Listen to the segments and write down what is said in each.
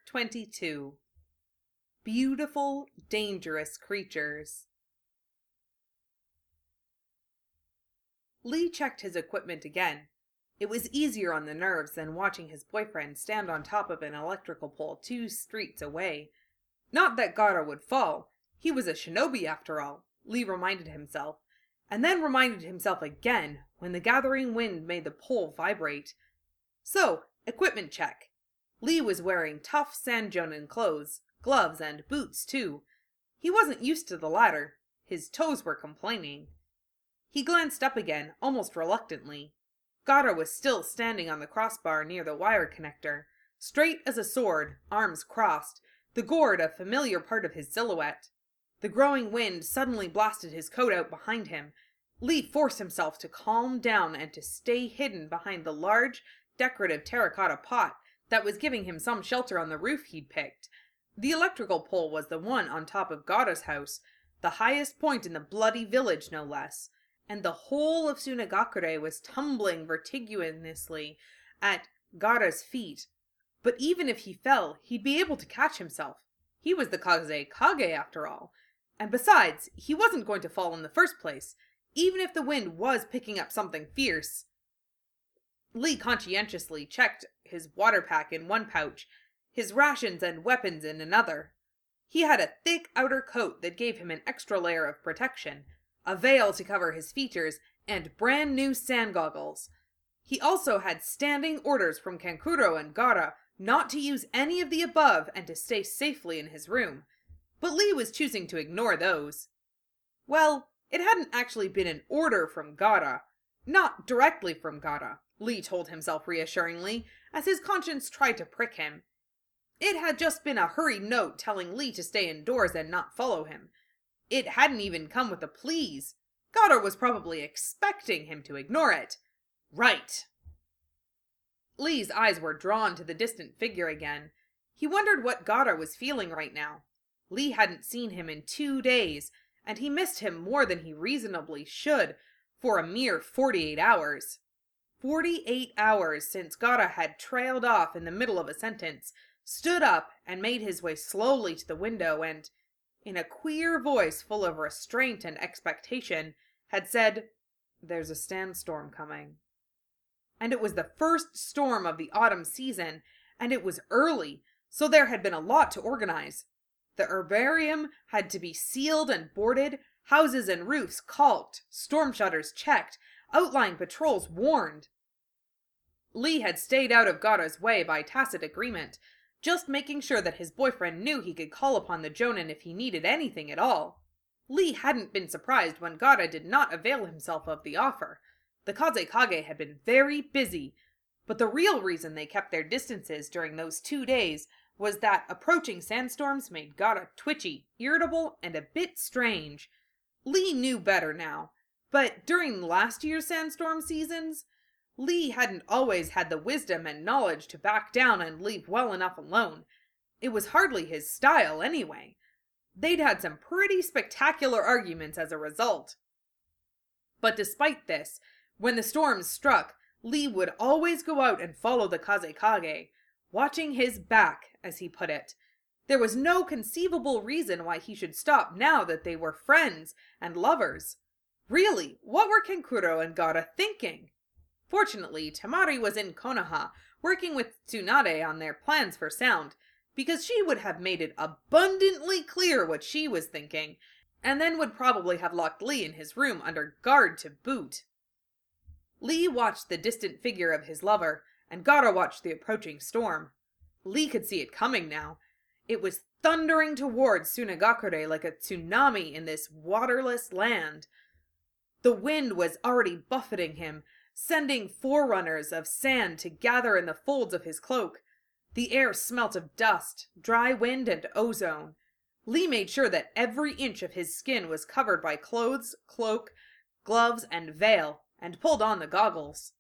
22. Beautiful, dangerous creatures. Lee checked his equipment again. It was easier on the nerves than watching his boyfriend stand on top of an electrical pole 2 streets away. Not that Gaara would fall. He was a shinobi after all, Lee reminded himself, and then reminded himself again when the gathering wind made the pole vibrate. So, equipment check. Lee was wearing tough Sanjonin clothes, gloves, and boots too. He wasn't used to the latter. His toes were complaining. He glanced up again, almost reluctantly. Gaara was still standing on the crossbar near the wire connector, straight as a sword, arms crossed, the gourd a familiar part of his silhouette. The growing wind suddenly blasted his coat out behind him. Lee forced himself to calm down and to stay hidden behind the large, decorative terracotta pot that was giving him some shelter on the roof he'd picked. The electrical pole was the one on top of Gaara's house, the highest point in the bloody village no less, and the whole of Sunagakure was tumbling vertiginously at Gaara's feet. But even if he fell, he'd be able to catch himself. He was the Kazekage after all. And besides, he wasn't going to fall in the first place, even if the wind was picking up something fierce. Lee conscientiously checked his water pack in one pouch, his rations and weapons in another. He had a thick outer coat that gave him an extra layer of protection, a veil to cover his features, and brand new sand goggles. He also had standing orders from Kankuro and Gaara not to use any of the above and to stay safely in his room. But Lee was choosing to ignore those. Well, it hadn't actually been an order from Gaara. Not directly from Gaara, Lee told himself reassuringly, as his conscience tried to prick him. It had just been a hurried note telling Lee to stay indoors and not follow him. It hadn't even come with a please. Gaara was probably expecting him to ignore it. Right. Lee's eyes were drawn to the distant figure again. He wondered what Gaara was feeling right now. Lee hadn't seen him in 2 days, and he missed him more than he reasonably should for a mere 48 hours. 48 hours since Gaara had trailed off in the middle of a sentence, stood up and made his way slowly to the window and, in a queer voice full of restraint and expectation, had said, "There's a sandstorm coming." And it was the first storm of the autumn season, and it was early, so there had been a lot to organize. The herbarium had to be sealed and boarded, houses and roofs caulked, storm shutters checked, outlying patrols warned. Lee had stayed out of Gaara's way by tacit agreement, just making sure that his boyfriend knew he could call upon the Jonin if he needed anything at all. Lee hadn't been surprised when Gaara did not avail himself of the offer. The Kazekage had been very busy, but the real reason they kept their distances during those 2 days was that approaching sandstorms made Gaara twitchy, irritable, and a bit strange. Lee knew better now, but during last year's sandstorm seasons, Lee hadn't always had the wisdom and knowledge to back down and leave well enough alone. It was hardly his style anyway. They'd had some pretty spectacular arguments as a result. But despite this, when the storms struck, Lee would always go out and follow the Kazekage, watching his back, as he put it. There was no conceivable reason why he should stop now that they were friends and lovers. Really, what were Kankuro and Gaara thinking? Fortunately, Temari was in Konoha, working with Tsunade on their plans for sound, because she would have made it abundantly clear what she was thinking, and then would probably have locked Lee in his room under guard to boot. Lee watched the distant figure of his lover, and Gaara watched the approaching storm. Lee could see it coming now. It was thundering towards Sunagakure like a tsunami in this waterless land. The wind was already buffeting him, sending forerunners of sand to gather in the folds of his cloak. The air smelt of dust, dry wind, and ozone. Lee made sure that every inch of his skin was covered by clothes, cloak, gloves, and veil, and pulled on the goggles.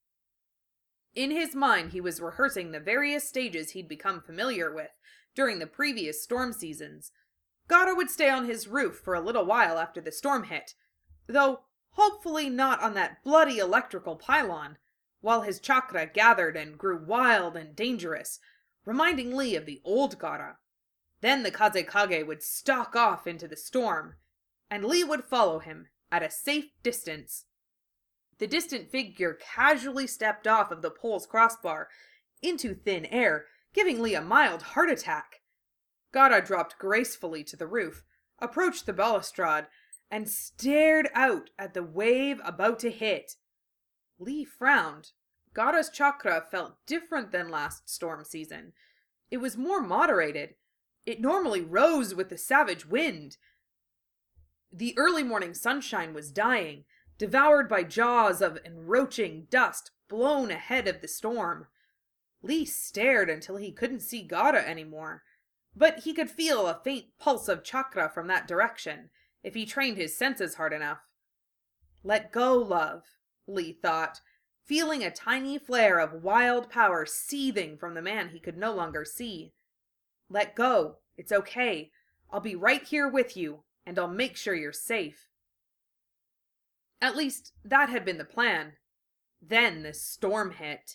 In his mind, he was rehearsing the various stages he'd become familiar with during the previous storm seasons. Gaara would stay on his roof for a little while after the storm hit, though hopefully not on that bloody electrical pylon, while his chakra gathered and grew wild and dangerous, reminding Lee of the old Gaara. Then the Kazekage would stalk off into the storm, and Lee would follow him at a safe distance. The distant figure casually stepped off of the pole's crossbar into thin air, giving Lee a mild heart attack. Gaara dropped gracefully to the roof, approached the balustrade, and stared out at the wave about to hit. Lee frowned. Gaara's chakra felt different than last storm season. It was more moderated. It normally rose with the savage wind. The early morning sunshine was dying, devoured by jaws of encroaching dust blown ahead of the storm. Lee stared until he couldn't see Gaara anymore, but he could feel a faint pulse of chakra from that direction, if he trained his senses hard enough. Let go, love, Lee thought, feeling a tiny flare of wild power seething from the man he could no longer see. Let go. It's okay. I'll be right here with you, and I'll make sure you're safe. At least, that had been the plan. Then the storm hit.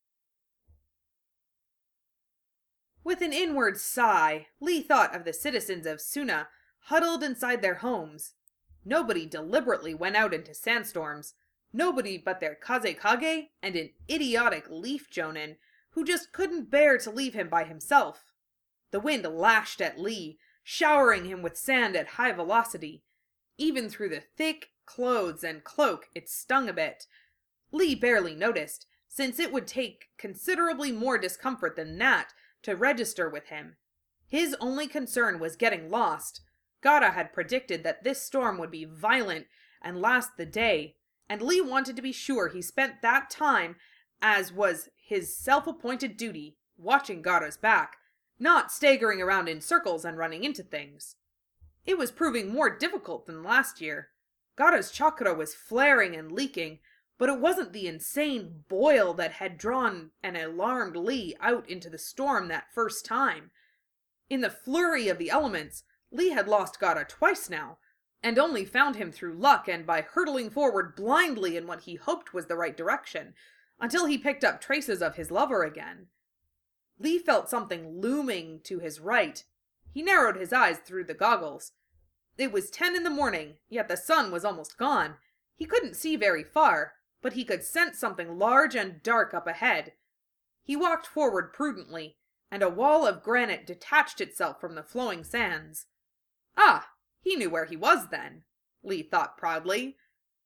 With an inward sigh, Lee thought of the citizens of Suna huddled inside their homes. Nobody deliberately went out into sandstorms. Nobody but their Kazekage and an idiotic leaf jonin who just couldn't bear to leave him by himself. The wind lashed at Lee, showering him with sand at high velocity. Even through the thick clothes and cloak, it stung a bit. Lee barely noticed, since it would take considerably more discomfort than that to register with him. His only concern was getting lost. Gaara had predicted that this storm would be violent and last the day, and Lee wanted to be sure he spent that time, as was his self-appointed duty, watching Gaara's back, not staggering around in circles and running into things. It was proving more difficult than last year. Gaara's chakra was flaring and leaking, but it wasn't the insane boil that had drawn and alarmed Lee out into the storm that first time. In the flurry of the elements, Lee had lost Gaara twice now, and only found him through luck and by hurtling forward blindly in what he hoped was the right direction, until he picked up traces of his lover again. Lee felt something looming to his right. He narrowed his eyes through the goggles. It was 10 in the morning, yet the sun was almost gone. He couldn't see very far, but he could sense something large and dark up ahead. He walked forward prudently, and a wall of granite detached itself from the flowing sands. Ah, he knew where he was then, Lee thought proudly.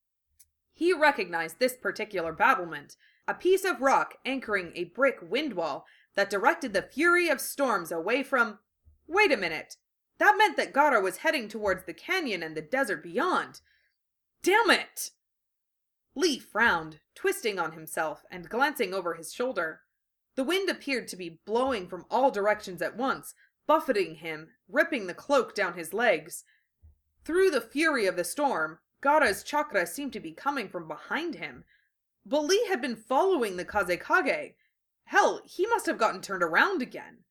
He recognized this particular battlement, a piece of rock anchoring a brick wind wall that directed the fury of storms away from... Wait a minute. That meant that Gaara was heading towards the canyon and the desert beyond. Damn it! Lee frowned, twisting on himself and glancing over his shoulder. The wind appeared to be blowing from all directions at once, buffeting him, ripping the cloak down his legs. Through the fury of the storm, Gaara's chakra seemed to be coming from behind him. But Lee had been following the Kazekage. Hell, he must have gotten turned around again.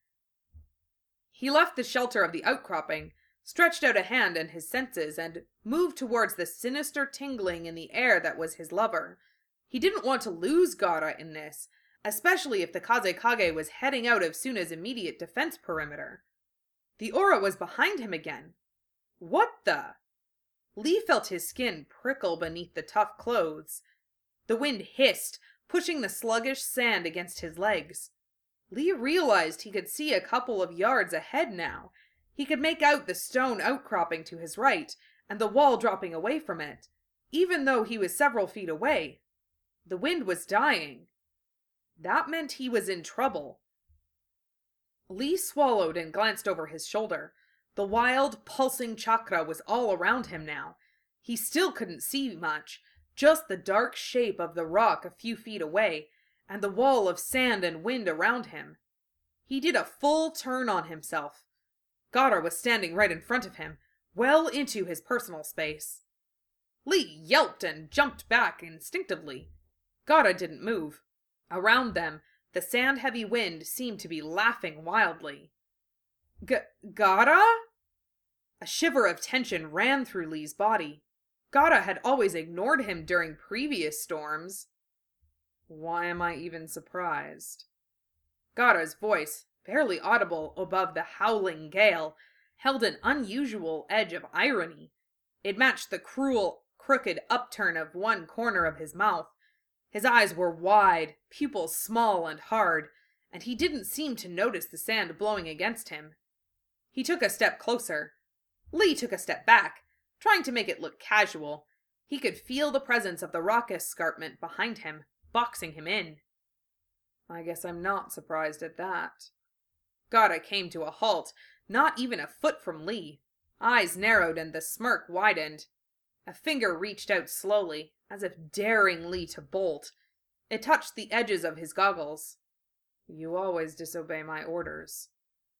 He left the shelter of the outcropping, stretched out a hand and his senses, and moved towards the sinister tingling in the air that was his lover. He didn't want to lose Gaara in this, especially if the Kazekage was heading out of Suna's immediate defense perimeter. The aura was behind him again. What the? Lee felt his skin prickle beneath the tough clothes. The wind hissed, pushing the sluggish sand against his legs. Lee realized he could see a couple of yards ahead now. He could make out the stone outcropping to his right, and the wall dropping away from it, even though he was several feet away. The wind was dying. That meant he was in trouble. Lee swallowed and glanced over his shoulder. The wild, pulsing chakra was all around him now. He still couldn't see much, just the dark shape of the rock a few feet away, and the wall of sand and wind around him. He did a full turn on himself. Gaara was standing right in front of him, well into his personal space. Lee yelped and jumped back instinctively. Gaara didn't move. Around them, the sand-heavy wind seemed to be laughing wildly. Gaara? A shiver of tension ran through Lee's body. Gaara had always ignored him during previous storms. Why am I even surprised? Gaara's voice, barely audible above the howling gale, held an unusual edge of irony. It matched the cruel, crooked upturn of one corner of his mouth. His eyes were wide, pupils small and hard, and he didn't seem to notice the sand blowing against him. He took a step closer. Lee took a step back, trying to make it look casual. He could feel the presence of the rock escarpment behind him, boxing him in. I guess I'm not surprised at that. Gara came to a halt, not even a foot from Lee. Eyes narrowed and the smirk widened. A finger reached out slowly, as if daring Lee to bolt. It touched the edges of his goggles. You always disobey my orders.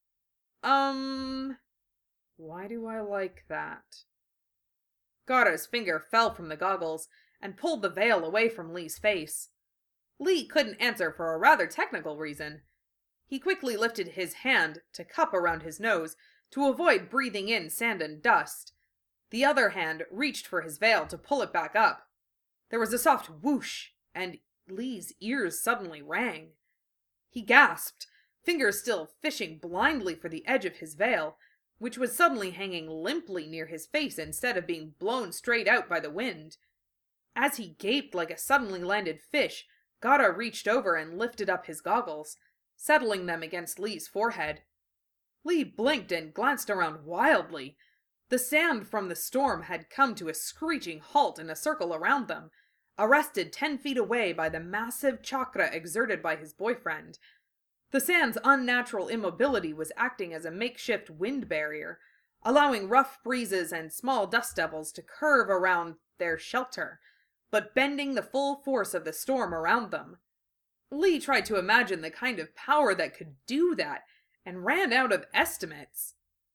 Why do I like that? Gara's finger fell from the goggles and pulled the veil away from Lee's face. Lee couldn't answer for a rather technical reason. He quickly lifted his hand to cup around his nose to avoid breathing in sand and dust. The other hand reached for his veil to pull it back up. There was a soft whoosh, and Lee's ears suddenly rang. He gasped, fingers still fishing blindly for the edge of his veil, which was suddenly hanging limply near his face instead of being blown straight out by the wind. As he gaped like a suddenly landed fish, Gara reached over and lifted up his goggles, settling them against Lee's forehead. Lee blinked and glanced around wildly. The sand from the storm had come to a screeching halt in a circle around them, arrested 10 feet away by the massive chakra exerted by his boyfriend. The sand's unnatural immobility was acting as a makeshift wind barrier, allowing rough breezes and small dust devils to curve around their shelter, but bending the full force of the storm around them. Lee tried to imagine the kind of power that could do that, and ran out of estimates.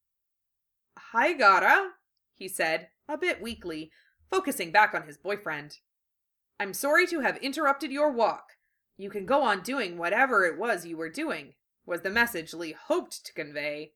Hi, Gara, he said, a bit weakly, focusing back on his boyfriend. I'm sorry to have interrupted your walk. You can go on doing whatever it was you were doing, was the message Lee hoped to convey.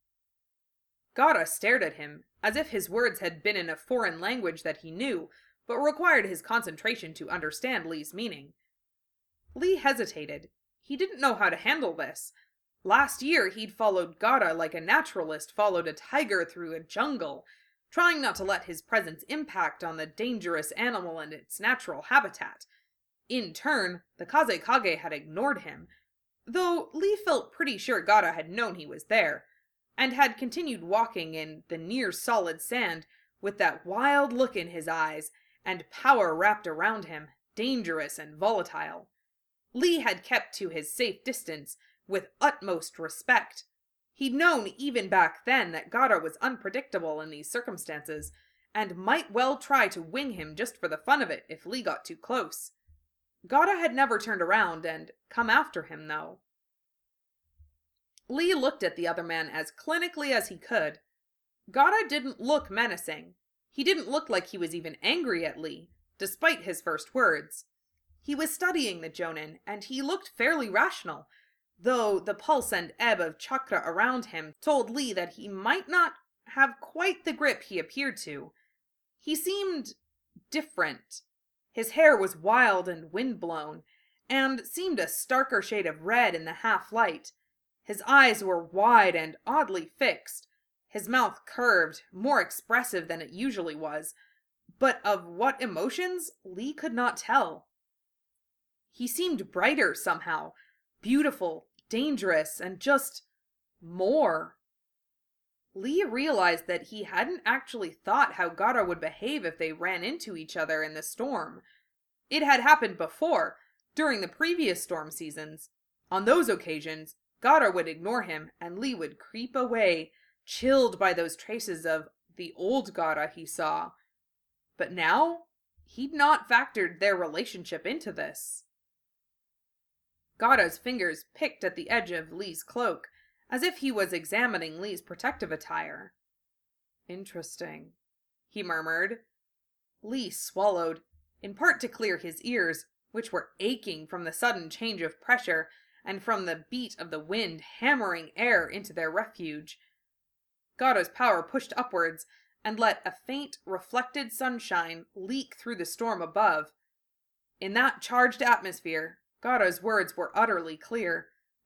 Gara stared at him, as if his words had been in a foreign language that he knew, but required his concentration to understand Lee's meaning. Lee hesitated. He didn't know how to handle this. Last year he'd followed Gara like a naturalist followed a tiger through a jungle, trying not to let his presence impact on the dangerous animal and its natural habitat. In turn, the Kazekage had ignored him, though Lee felt pretty sure Gara had known he was there, and had continued walking in the near-solid sand with that wild look in his eyes and power wrapped around him, dangerous and volatile. Lee had kept to his safe distance with utmost respect. He'd known even back then that Gara was unpredictable in these circumstances, and might well try to wing him just for the fun of it if Lee got too close. Gara had never turned around and come after him, though. Lee looked at the other man as clinically as he could. Gara didn't look menacing. He didn't look like he was even angry at Lee, despite his first words. He was studying the Jonin, and he looked fairly rational, though the pulse and ebb of chakra around him told Lee that he might not have quite the grip he appeared to. He seemed different. His hair was wild and wind-blown, and seemed a starker shade of red in the half-light. His eyes were wide and oddly fixed, his mouth curved, more expressive than it usually was, but of what emotions, Lee could not tell. He seemed brighter somehow, beautiful, dangerous, and just more. Lee realized that he hadn't actually thought how Gara would behave if they ran into each other in the storm. It had happened before, during the previous storm seasons. On those occasions, Gara would ignore him, and Lee would creep away, chilled by those traces of the old Gara he saw. But now, he'd not factored their relationship into this. Gara's fingers picked at the edge of Lee's cloak, as if he was examining Lee's protective attire. Interesting, he murmured. Lee swallowed, in part to clear his ears, which were aching from the sudden change of pressure and from the beat of the wind hammering air into their refuge. Gara's power pushed upwards and let a faint, reflected sunshine leak through the storm above. In that charged atmosphere, Gara's words were utterly clear.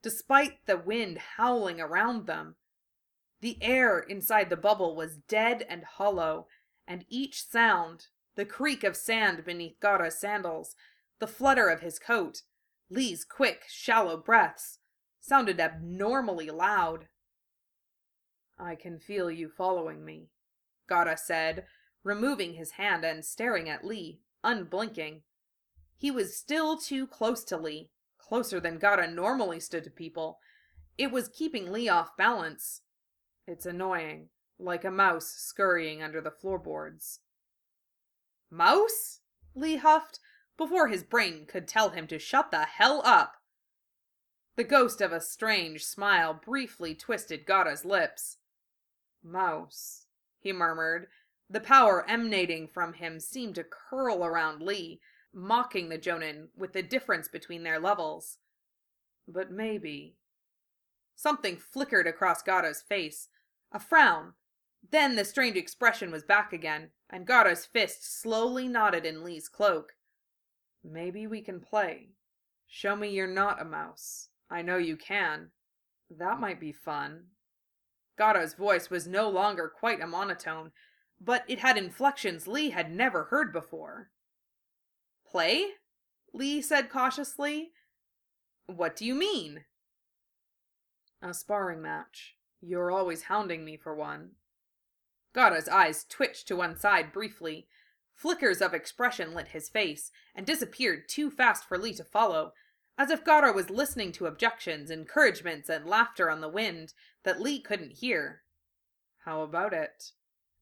despite the wind howling around them. The air inside the bubble was dead and hollow, and each sound, the creak of sand beneath Gaara's sandals, the flutter of his coat, Lee's quick, shallow breaths, sounded abnormally loud. "I can feel you following me," Gaara said, removing his hand and staring at Lee, unblinking. He was still too close to Lee, closer than Gaara normally stood to people. It was keeping Lee off balance. "It's annoying, like a mouse scurrying under the floorboards." "Mouse?" Lee huffed, before his brain could tell him to shut the hell up. The ghost of a strange smile briefly twisted Gaara's lips. "Mouse," he murmured. The power emanating from him seemed to curl around Lee, mocking the Jonin with the difference between their levels. "But maybe." Something flickered across Gaara's face. A frown. Then the strange expression was back again, and Gaara's fist slowly knotted in Lee's cloak. "Maybe we can play. Show me you're not a mouse. I know you can. That might be fun." Gaara's voice was no longer quite a monotone, but it had inflections Lee had never heard before. "Play?" Lee said cautiously. "What do you mean?" "A sparring match. You're always hounding me for one." Gaara's eyes twitched to one side briefly. Flickers of expression lit his face, and disappeared too fast for Lee to follow, as if Gaara was listening to objections, encouragements, and laughter on the wind that Lee couldn't hear. "How about it?"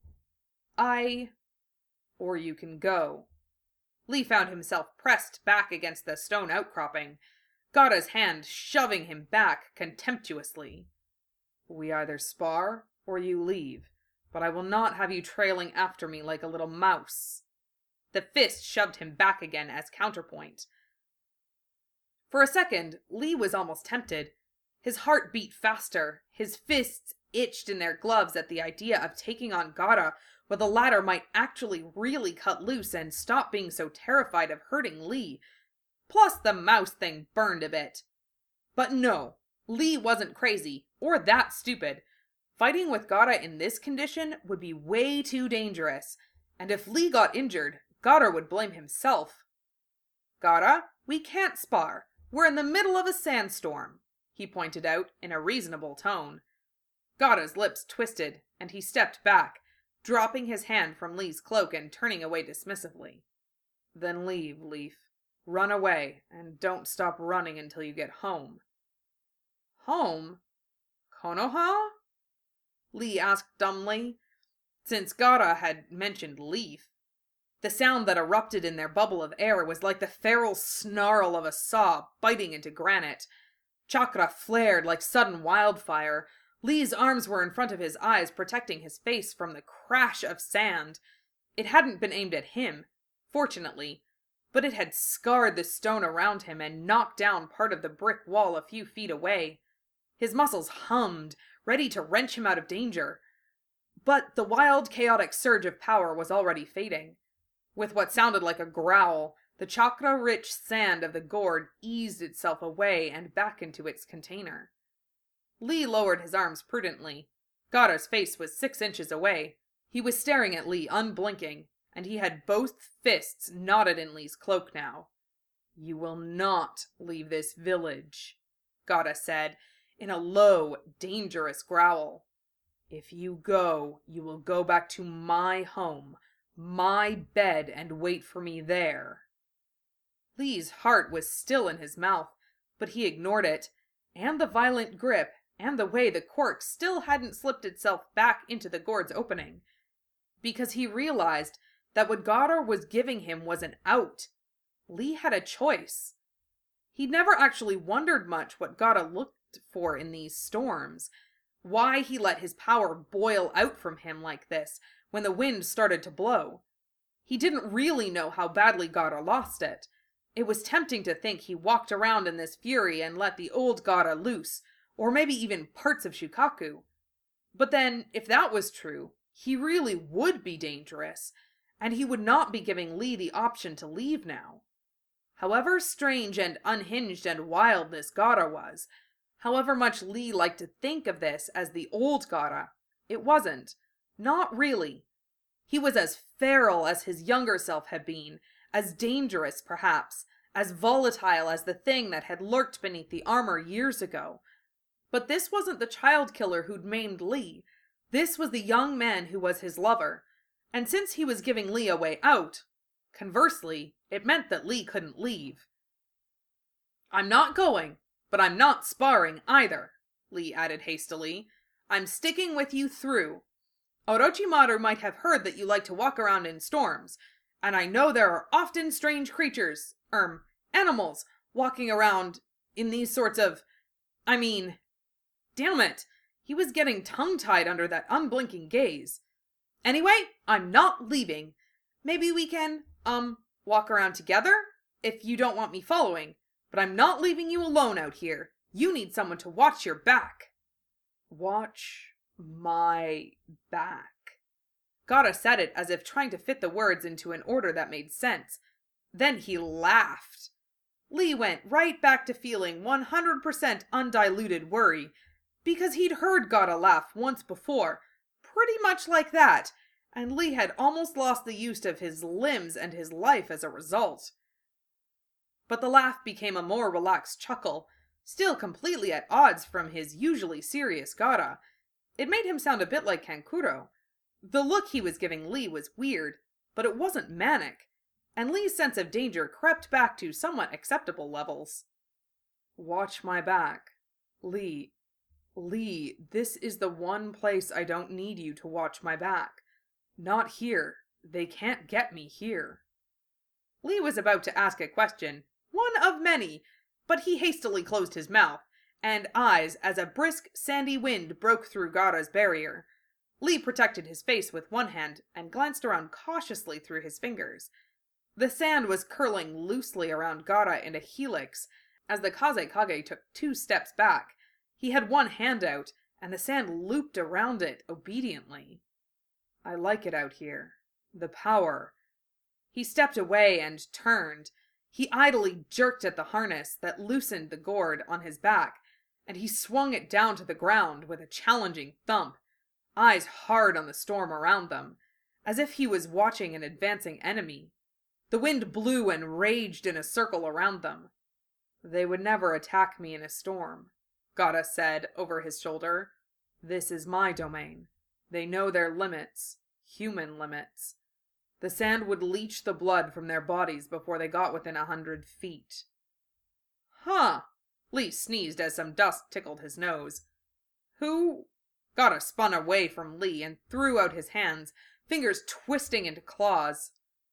Or you can go." Lee found himself pressed back against the stone outcropping, Gaara's hand shoving him back contemptuously. "We either spar, or you leave, but I will not have you trailing after me like a little mouse." The fist shoved him back again as counterpoint. For a second, Lee was almost tempted. His heart beat faster, his fists itched in their gloves at the idea of taking on Gaara, where the latter might actually really cut loose and stop being so terrified of hurting Lee. Plus, the mouse thing burned a bit. But no, Lee wasn't crazy, or that stupid. Fighting with Gaara in this condition would be way too dangerous, and if Lee got injured, Gaara would blame himself. "Gaara, we can't spar. We're in the middle of a sandstorm," he pointed out in a reasonable tone. Gaara's lips twisted, and he stepped back, dropping his hand from Lee's cloak and turning away dismissively. "Then leave, Leaf. Run away, and don't stop running until you get home." "Home? Konoha?" Lee asked dumbly. Since Gaara had mentioned Leaf, the sound that erupted in their bubble of air was like the feral snarl of a saw biting into granite. Chakra flared like sudden wildfire. Lee's arms were in front of his eyes, protecting his face from the crash of sand. It hadn't been aimed at him, fortunately, but it had scarred the stone around him and knocked down part of the brick wall a few feet away. His muscles hummed, ready to wrench him out of danger. But the wild, chaotic surge of power was already fading. With what sounded like a growl, the chakra-rich sand of the gourd eased itself away and back into its container. Lee lowered his arms prudently. Gaara's face was 6 inches away. He was staring at Lee, unblinking, and he had both fists knotted in Lee's cloak now. "You will not leave this village," Gaara said, in a low, dangerous growl. "If you go, you will go back to my home, my bed, and wait for me there." Lee's heart was still in his mouth, but he ignored it, and the violent grip, and the way the cork still hadn't slipped itself back into the gourd's opening, because he realized that what Gaara was giving him was an out. Lee had a choice. He'd never actually wondered much what Gaara looked for in these storms, why he let his power boil out from him like this when the wind started to blow. He didn't really know how badly Gaara lost it. It was tempting to think he walked around in this fury and let the old Gaara loose, or maybe even parts of Shukaku. But then, if that was true, he really would be dangerous, and he would not be giving Lee the option to leave now. However strange and unhinged and wild this Gaara was, However much Lee liked to think of this as the old Gaara, it wasn't. Not really. He was as feral as his younger self had been, as dangerous, perhaps, as volatile as the thing that had lurked beneath the armor years ago. But this wasn't the child killer who'd maimed Lee. This was the young man who was his lover. And since he was giving Lee a way out, conversely, it meant that Lee couldn't leave. "I'm not going, but I'm not sparring either," Lee added hastily. "I'm sticking with you through. Orochimaru might have heard that you like to walk around in storms, and I know there are often strange creatures, animals, walking around in these sorts of... Damn it, he was getting tongue-tied under that unblinking gaze. Anyway, I'm not leaving. Maybe we can, walk around together, if you don't want me following. But I'm not leaving you alone out here. You need someone to watch your back." "Watch my back." Gaara said it as if trying to fit the words into an order that made sense. Then he laughed. Lee went right back to feeling 100% undiluted worry, because he'd heard Gaara laugh once before, pretty much like that, and Lee had almost lost the use of his limbs and his life as a result. But the laugh became a more relaxed chuckle, still completely at odds from his usually serious Gaara. It made him sound a bit like Kankuro. The look he was giving Lee was weird, but it wasn't manic, and Lee's sense of danger crept back to somewhat acceptable levels. "Watch my back. Lee, this is the one place I don't need you to watch my back. Not here. They can't get me here." Lee was about to ask a question, one of many, but he hastily closed his mouth and eyes as a brisk, sandy wind broke through Gaara's barrier. Lee protected his face with one hand and glanced around cautiously through his fingers. The sand was curling loosely around Gaara in a helix as the Kazekage took 2 steps back. He had one hand out, and the sand looped around it obediently. "I like it out here. The power." He stepped away and turned. He idly jerked at the harness that loosened the gourd on his back, and he swung it down to the ground with a challenging thump, eyes hard on the storm around them, as if he was watching an advancing enemy. The wind blew and raged in a circle around them. "They would never attack me in a storm," Gaara said over his shoulder. "This is my domain. They know their limits, human limits. The sand would leach the blood from their bodies before they got within 100 feet. "Huh." Lee sneezed as some dust tickled his nose. "Who?" Gaara spun away from Lee and threw out his hands, fingers twisting into claws.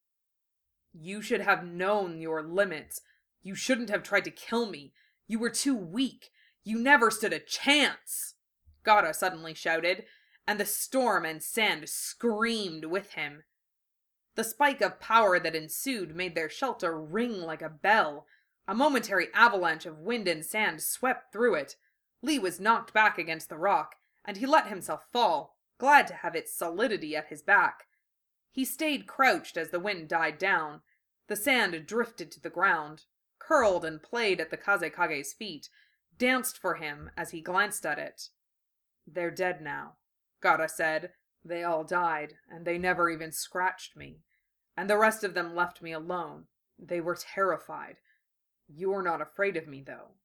"You should have known your limits. You shouldn't have tried to kill me. You were too weak. You never stood a chance!" Gaara suddenly shouted, and the storm and sand screamed with him. The spike of power that ensued made their shelter ring like a bell. A momentary avalanche of wind and sand swept through it. Lee was knocked back against the rock, and he let himself fall, glad to have its solidity at his back. He stayed crouched as the wind died down. The sand drifted to the ground, curled and played at the Kazekage's feet, danced for him as he glanced at it. "They're dead now," Gaara said. "They all died, and they never even scratched me. And the rest of them left me alone. They were terrified. You're not afraid of me, though.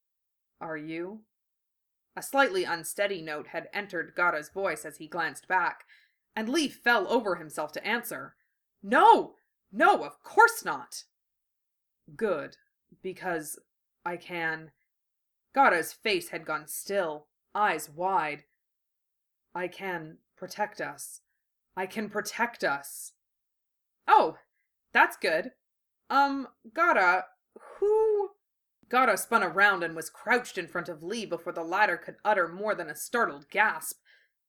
Are you?" A slightly unsteady note had entered Gaara's voice as he glanced back, and Lee fell over himself to answer. "No! No, of course not!" "Good, because I can..." Gaara's face had gone still, eyes wide. "I can protect us. I can protect us." "Oh, that's good. Gaara, who..." Gaara spun around and was crouched in front of Lee before the latter could utter more than a startled gasp.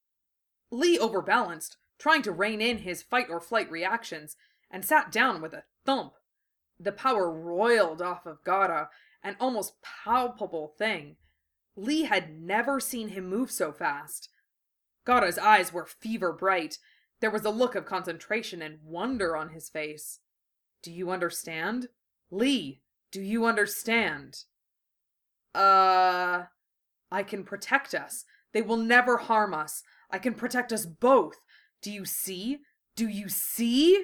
Lee overbalanced, trying to rein in his fight-or-flight reactions, and sat down with a thump. The power roiled off of Gaara, an almost palpable thing. Lee had never seen him move so fast. Gaara's eyes were fever-bright. There was a look of concentration and wonder on his face. "Do you understand? Lee, do you understand?" I can protect us. They will never harm us. I can protect us both. Do you see? Do you see?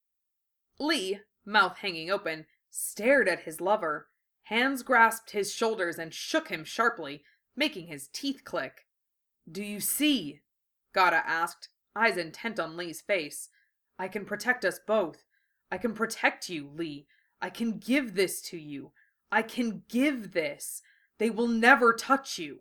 Lee, mouth hanging open, stared at his lover. Hands grasped his shoulders and shook him sharply, making his teeth click. Do you see? Gada asked, eyes intent on Lee's face. I can protect us both. I can protect you, Lee. I can give this to you. I can give this. They will never touch you.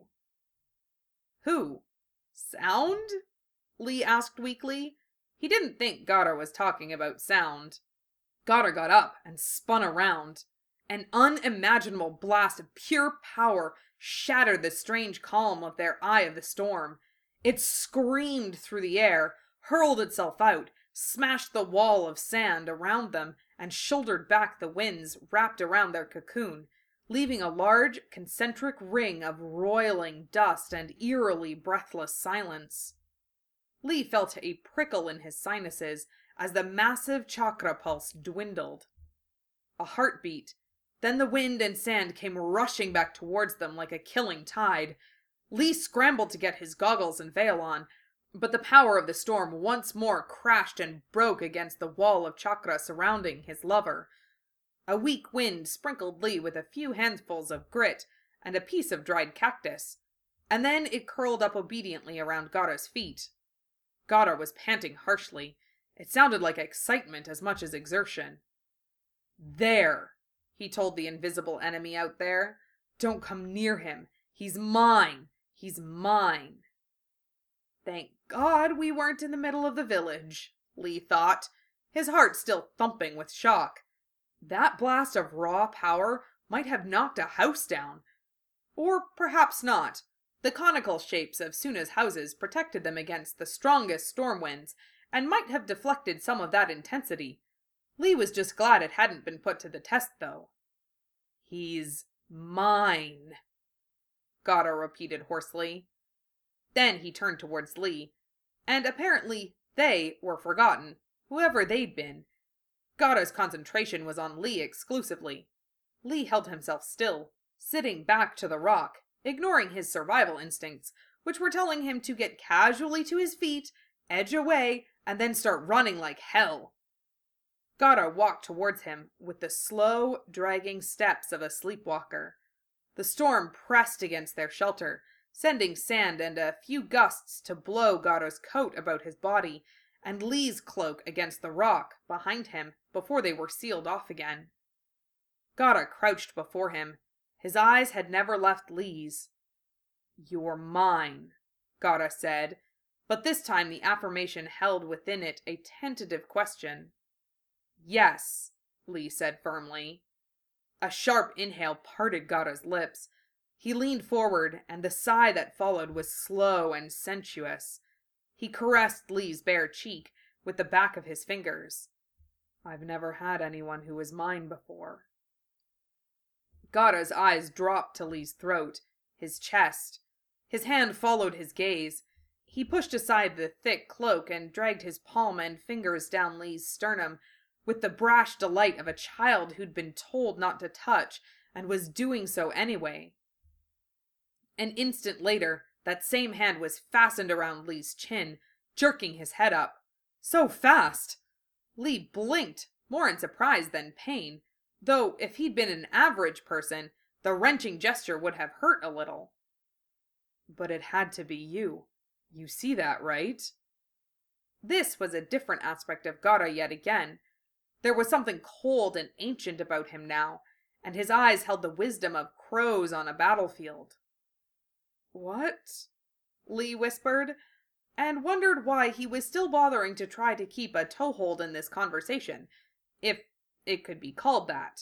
Who? Sound? Lee asked weakly. He didn't think Gada was talking about sound. Gada got up and spun around. An unimaginable blast of pure power shattered the strange calm of their Eye of the Storm. It screamed through the air, hurled itself out, smashed the wall of sand around them, and shouldered back the winds wrapped around their cocoon, leaving a large concentric ring of roiling dust and eerily breathless silence. Lee felt a prickle in his sinuses as the massive chakra pulse dwindled. A heartbeat. Then the wind and sand came rushing back towards them like a killing tide. Lee scrambled to get his goggles and veil on, but the power of the storm once more crashed and broke against the wall of chakra surrounding his lover. A weak wind sprinkled Lee with a few handfuls of grit and a piece of dried cactus, and then it curled up obediently around Gada's feet. Gada was panting harshly. It sounded like excitement as much as exertion. There, he told the invisible enemy out there. Don't come near him. He's mine. He's mine. Thank God we weren't in the middle of the village, Lee thought, his heart still thumping with shock. That blast of raw power might have knocked a house down. Or perhaps not. The conical shapes of Suna's houses protected them against the strongest storm winds, and might have deflected some of that intensity. Lee was just glad it hadn't been put to the test, though. He's mine, Gada repeated hoarsely. Then he turned towards Lee, and apparently they were forgotten, whoever they'd been. Gada's concentration was on Lee exclusively. Lee held himself still, sitting back to the rock, ignoring his survival instincts, which were telling him to get casually to his feet, edge away, and then start running like hell. Gada walked towards him with the slow, dragging steps of a sleepwalker. The storm pressed against their shelter, sending sand and a few gusts to blow Gada's coat about his body, and Lee's cloak against the rock behind him before they were sealed off again. Gada crouched before him. His eyes had never left Lee's. You're mine, Gada said, but this time the affirmation held within it a tentative question. Yes, Lee said firmly. A sharp inhale parted Gada's lips. He leaned forward, and the sigh that followed was slow and sensuous. He caressed Lee's bare cheek with the back of his fingers. I've never had anyone who was mine before. Gada's eyes dropped to Lee's throat, his chest. His hand followed his gaze. He pushed aside the thick cloak and dragged his palm and fingers down Lee's sternum with the brash delight of a child who'd been told not to touch and was doing so anyway. An instant later, that same hand was fastened around Lee's chin, jerking his head up. So fast! Lee blinked, more in surprise than pain, though if he'd been an average person, the wrenching gesture would have hurt a little. But it had to be you. You see that, right? This was a different aspect of Gada yet again. There was something cold and ancient about him now, and his eyes held the wisdom of crows on a battlefield. What? Lee whispered, and wondered why he was still bothering to try to keep a toehold in this conversation, if it could be called that.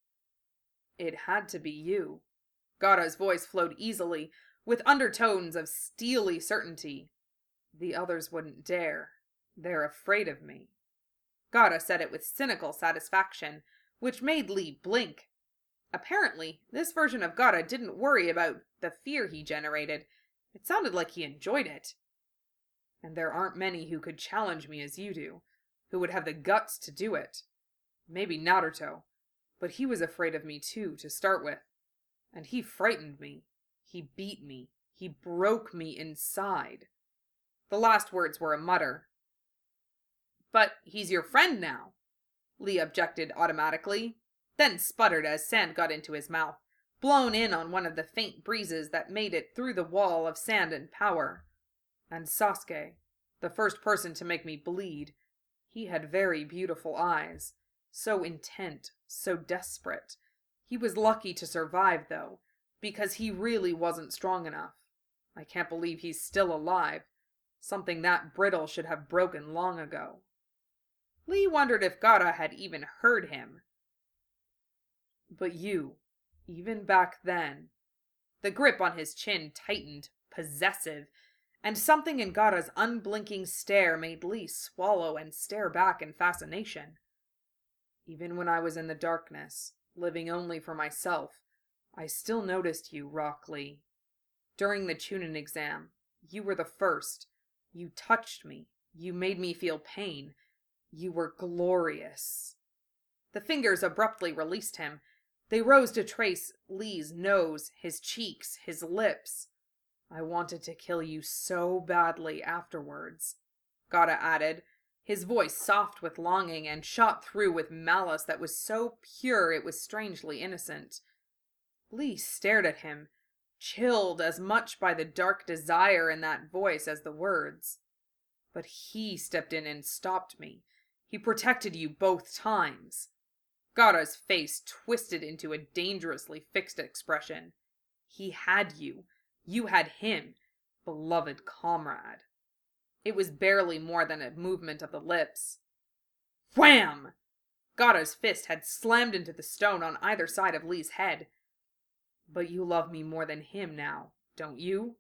It had to be you. Gada's voice flowed easily, with undertones of steely certainty. The others wouldn't dare. They're afraid of me. Gada said it with cynical satisfaction, which made Lee blink. Apparently, this version of Gada didn't worry about the fear he generated. It sounded like he enjoyed it. And there aren't many who could challenge me as you do, who would have the guts to do it. Maybe Naruto, but he was afraid of me too, to start with. And he frightened me. He beat me. He broke me inside. The last words were a mutter. But he's your friend now, Lee objected automatically, then sputtered as sand got into his mouth, blown in on one of the faint breezes that made it through the wall of sand and power. And Sasuke, the first person to make me bleed, he had very beautiful eyes, so intent, so desperate. He was lucky to survive, though, because he really wasn't strong enough. I can't believe he's still alive. Something that brittle should have broken long ago. Lee wondered if Gaara had even heard him. But you, even back then... The grip on his chin tightened, possessive, and something in Gaara's unblinking stare made Lee swallow and stare back in fascination. Even when I was in the darkness, living only for myself, I still noticed you, Rock Lee. During the Chunin exam, you were the first. You touched me. You made me feel pain. You were glorious. The fingers abruptly released him. They rose to trace Lee's nose, his cheeks, his lips. I wanted to kill you so badly afterwards, Gaara added, his voice soft with longing and shot through with malice that was so pure it was strangely innocent. Lee stared at him, chilled as much by the dark desire in that voice as the words. But he stepped in and stopped me. He protected you both times. Gaara's face twisted into a dangerously fixed expression. He had you. You had him, beloved comrade. It was barely more than a movement of the lips. Wham! Gaara's fist had slammed into the stone on either side of Lee's head. But you love me more than him now, don't you?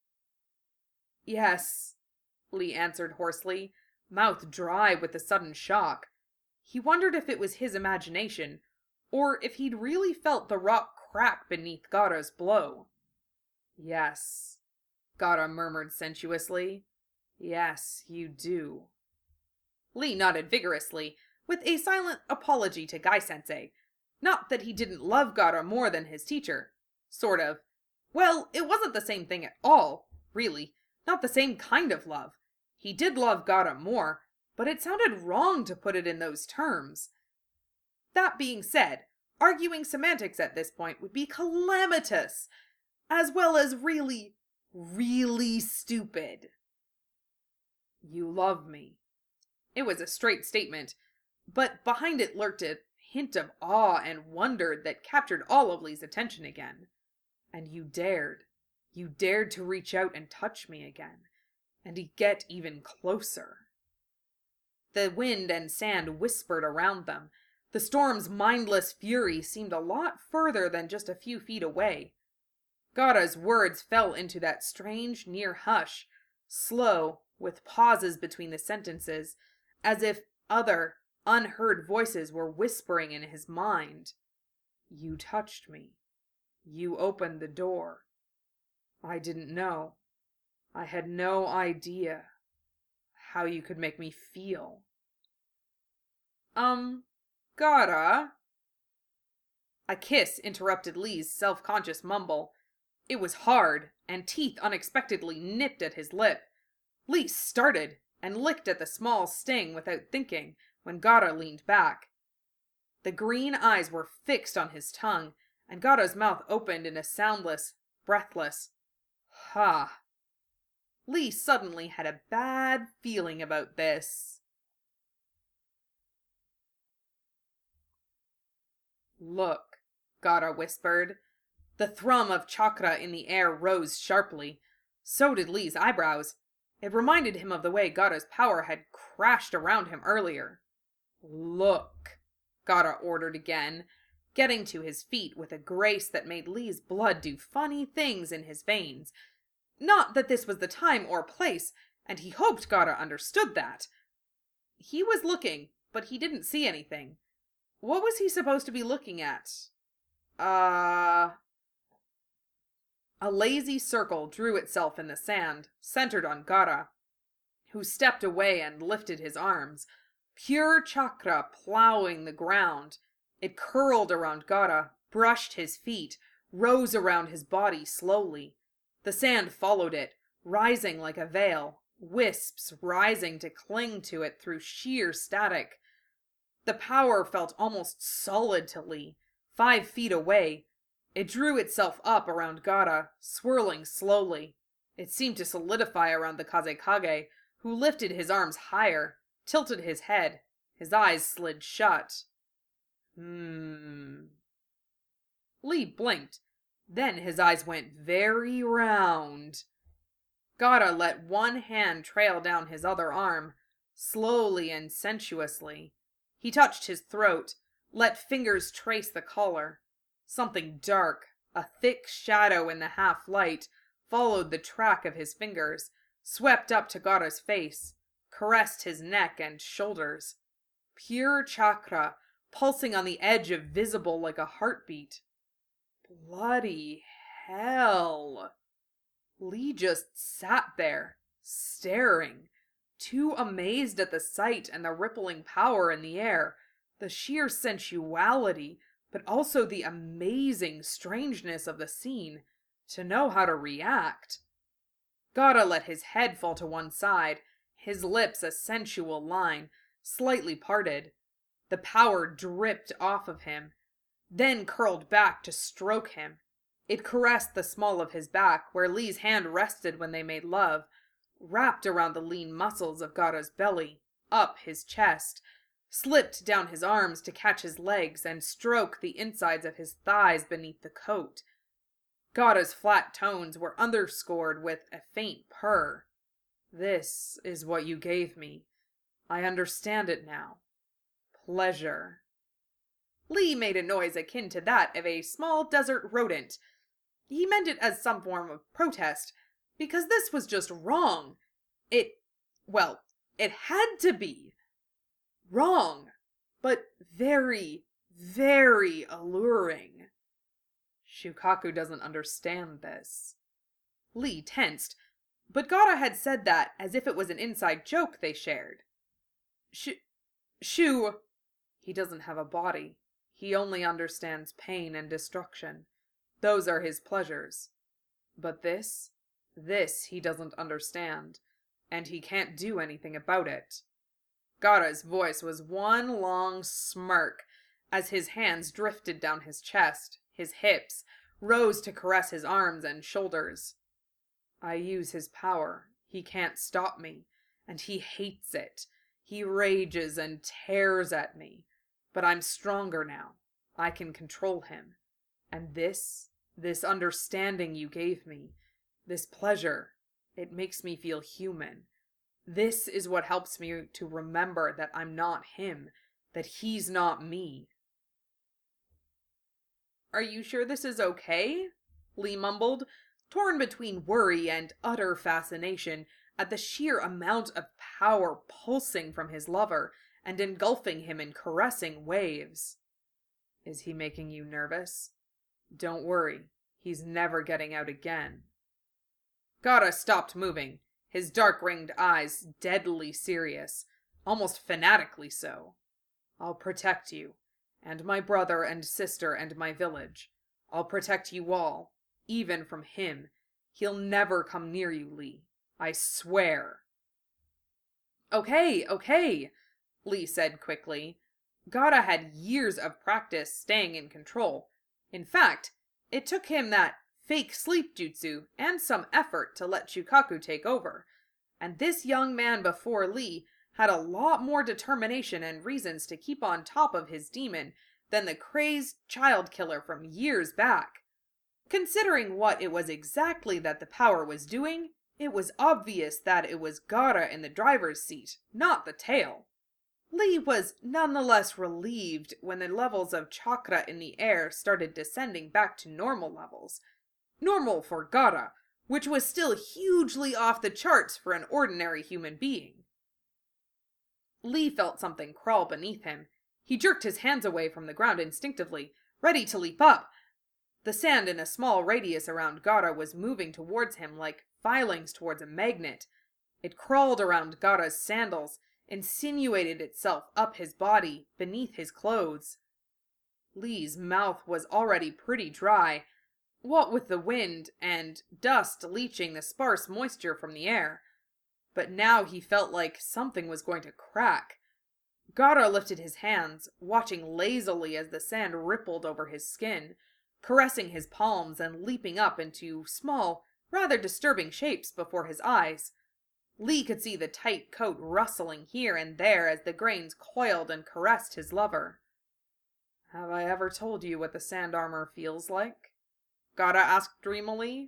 Yes, Lee answered hoarsely, mouth dry with the sudden shock. He wondered if it was his imagination, or if he'd really felt the rock crack beneath Gaara's blow. Yes, Gaara murmured sensuously. Yes, you do. Lee nodded vigorously, with a silent apology to Gai-sensei. Not that he didn't love Gaara more than his teacher. Sort of. Well, it wasn't the same thing at all, really. Not the same kind of love. He did love Gaara more, but it sounded wrong to put it in those terms. That being said, arguing semantics at this point would be calamitous, as well as really, really stupid. You love me. It was a straight statement, but behind it lurked a hint of awe and wonder that captured all of Lee's attention again. And you dared. You dared to reach out and touch me again, and to get even closer. The wind and sand whispered around them. The storm's mindless fury seemed a lot further than just a few feet away. Gaara's words fell into that strange near hush, slow, with pauses between the sentences, as if other, unheard voices were whispering in his mind. You touched me. You opened the door. I didn't know. I had no idea how you could make me feel. Gaara? A kiss interrupted Lee's self-conscious mumble. It was hard, and teeth unexpectedly nipped at his lip. Lee started and licked at the small sting without thinking when Gaara leaned back. The green eyes were fixed on his tongue, and Gaara's mouth opened in a soundless, breathless ha. Lee suddenly had a bad feeling about this. Look, Gaara whispered. The thrum of chakra in the air rose sharply. So did Lee's eyebrows. It reminded him of the way Gaara's power had crashed around him earlier. Look, Gaara ordered again, getting to his feet with a grace that made Lee's blood do funny things in his veins. Not that this was the time or place, and he hoped Gaara understood that. He was looking, but he didn't see anything. What was he supposed to be looking at? A lazy circle drew itself in the sand, centered on Gaara, who stepped away and lifted his arms. Pure chakra plowing the ground. It curled around Gaara, brushed his feet, rose around his body slowly. The sand followed it, rising like a veil, wisps rising to cling to it through sheer static. The power felt almost solid to Lee, 5 feet away. It drew itself up around Gaara, swirling slowly. It seemed to solidify around the Kazekage, who lifted his arms higher, tilted his head. His eyes slid shut. Lee blinked. Then his eyes went very round. Gaara let one hand trail down his other arm, slowly and sensuously. He touched his throat, let fingers trace the collar. Something dark, a thick shadow in the half-light, followed the track of his fingers, swept up to Gaara's face, caressed his neck and shoulders. Pure chakra, pulsing on the edge of visible like a heartbeat. Bloody hell. Lee just sat there, staring, too amazed at the sight and the rippling power in the air, the sheer sensuality, but also the amazing strangeness of the scene, to know how to react. Gaara let his head fall to one side, his lips a sensual line, slightly parted. The power dripped off of him, then curled back to stroke him. It caressed the small of his back, where Lee's hand rested when they made love, wrapped around the lean muscles of Gaara's belly, up his chest, slipped down his arms to catch his legs and stroke the insides of his thighs beneath the coat. Gaara's flat tones were underscored with a faint purr. This is what you gave me. I understand it now. Pleasure. Lee made a noise akin to that of a small desert rodent. He meant it as some form of protest, because this was just wrong. It had to be. Wrong, but very, very alluring. Shukaku doesn't understand this. Lee tensed, but Gaara had said that as if it was an inside joke they shared. Shu... He doesn't have a body. He only understands pain and destruction. Those are his pleasures. But this he doesn't understand, and he can't do anything about it. Gaara's voice was one long smirk as his hands drifted down his chest, his hips, rose to caress his arms and shoulders. I use his power. He can't stop me, and he hates it. He rages and tears at me. But I'm stronger now. I can control him. And this understanding you gave me, this pleasure, it makes me feel human. This is what helps me to remember that I'm not him, that he's not me. Are you sure this is okay? Lee mumbled, torn between worry and utter fascination at the sheer amount of power pulsing from his lover and engulfing him in caressing waves. Is he making you nervous? Don't worry, he's never getting out again. Gaara stopped moving, his dark-ringed eyes deadly serious, almost fanatically so. I'll protect you, and my brother and sister and my village. I'll protect you all, even from him. He'll never come near you, Lee. I swear. Okay, Lee said quickly. Gaara had years of practice staying in control. In fact, it took him that fake sleep jutsu and some effort to let Shukaku take over. And this young man before Lee had a lot more determination and reasons to keep on top of his demon than the crazed child killer from years back. Considering what it was exactly that the power was doing, it was obvious that it was Gaara in the driver's seat, not the tail. Lee was nonetheless relieved when the levels of chakra in the air started descending back to normal levels. Normal for Gaara, which was still hugely off the charts for an ordinary human being. Lee felt something crawl beneath him. He jerked his hands away from the ground instinctively, ready to leap up. The sand in a small radius around Gaara was moving towards him like filings towards a magnet. It crawled around Gaara's sandals, insinuated itself up his body, beneath his clothes. Lee's mouth was already pretty dry, what with the wind and dust leaching the sparse moisture from the air. But now he felt like something was going to crack. Gara lifted his hands, watching lazily as the sand rippled over his skin, caressing his palms and leaping up into small, rather disturbing shapes before his eyes. Lee could see the tight coat rustling here and there as the grains coiled and caressed his lover. "Have I ever told you what the sand armor feels like?" Gara asked dreamily.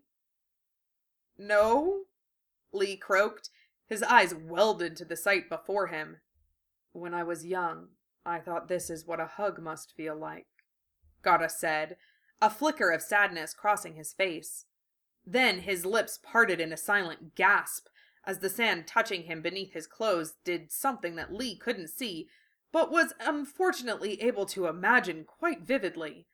"No," Lee croaked, his eyes welded to the sight before him. "When I was young, I thought this is what a hug must feel like," Gara said, a flicker of sadness crossing his face. Then his lips parted in a silent gasp, as the sand touching him beneath his clothes did something that Lee couldn't see, but was unfortunately able to imagine quite vividly.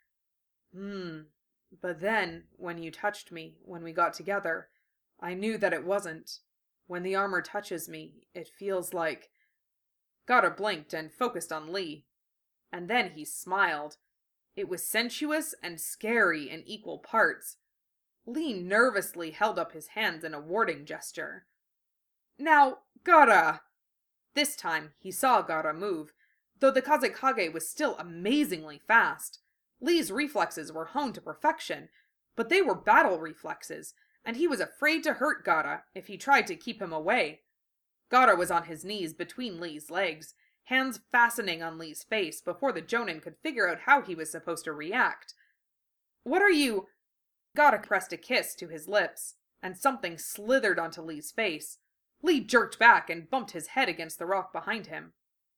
But then, when you touched me, when we got together, I knew that it wasn't. When the armor touches me, it feels like..." Gara blinked and focused on Lee. And then he smiled. It was sensuous and scary in equal parts. Lee nervously held up his hands in a warning gesture. "Now, Gara!" This time he saw Gara move, though the Kazekage was still amazingly fast. Lee's reflexes were honed to perfection, but they were battle reflexes, and he was afraid to hurt Gara if he tried to keep him away. Gara was on his knees between Lee's legs, hands fastening on Lee's face before the Jonin could figure out how he was supposed to react. "What are you—" Gara pressed a kiss to his lips, and something slithered onto Lee's face. Lee jerked back and bumped his head against the rock behind him.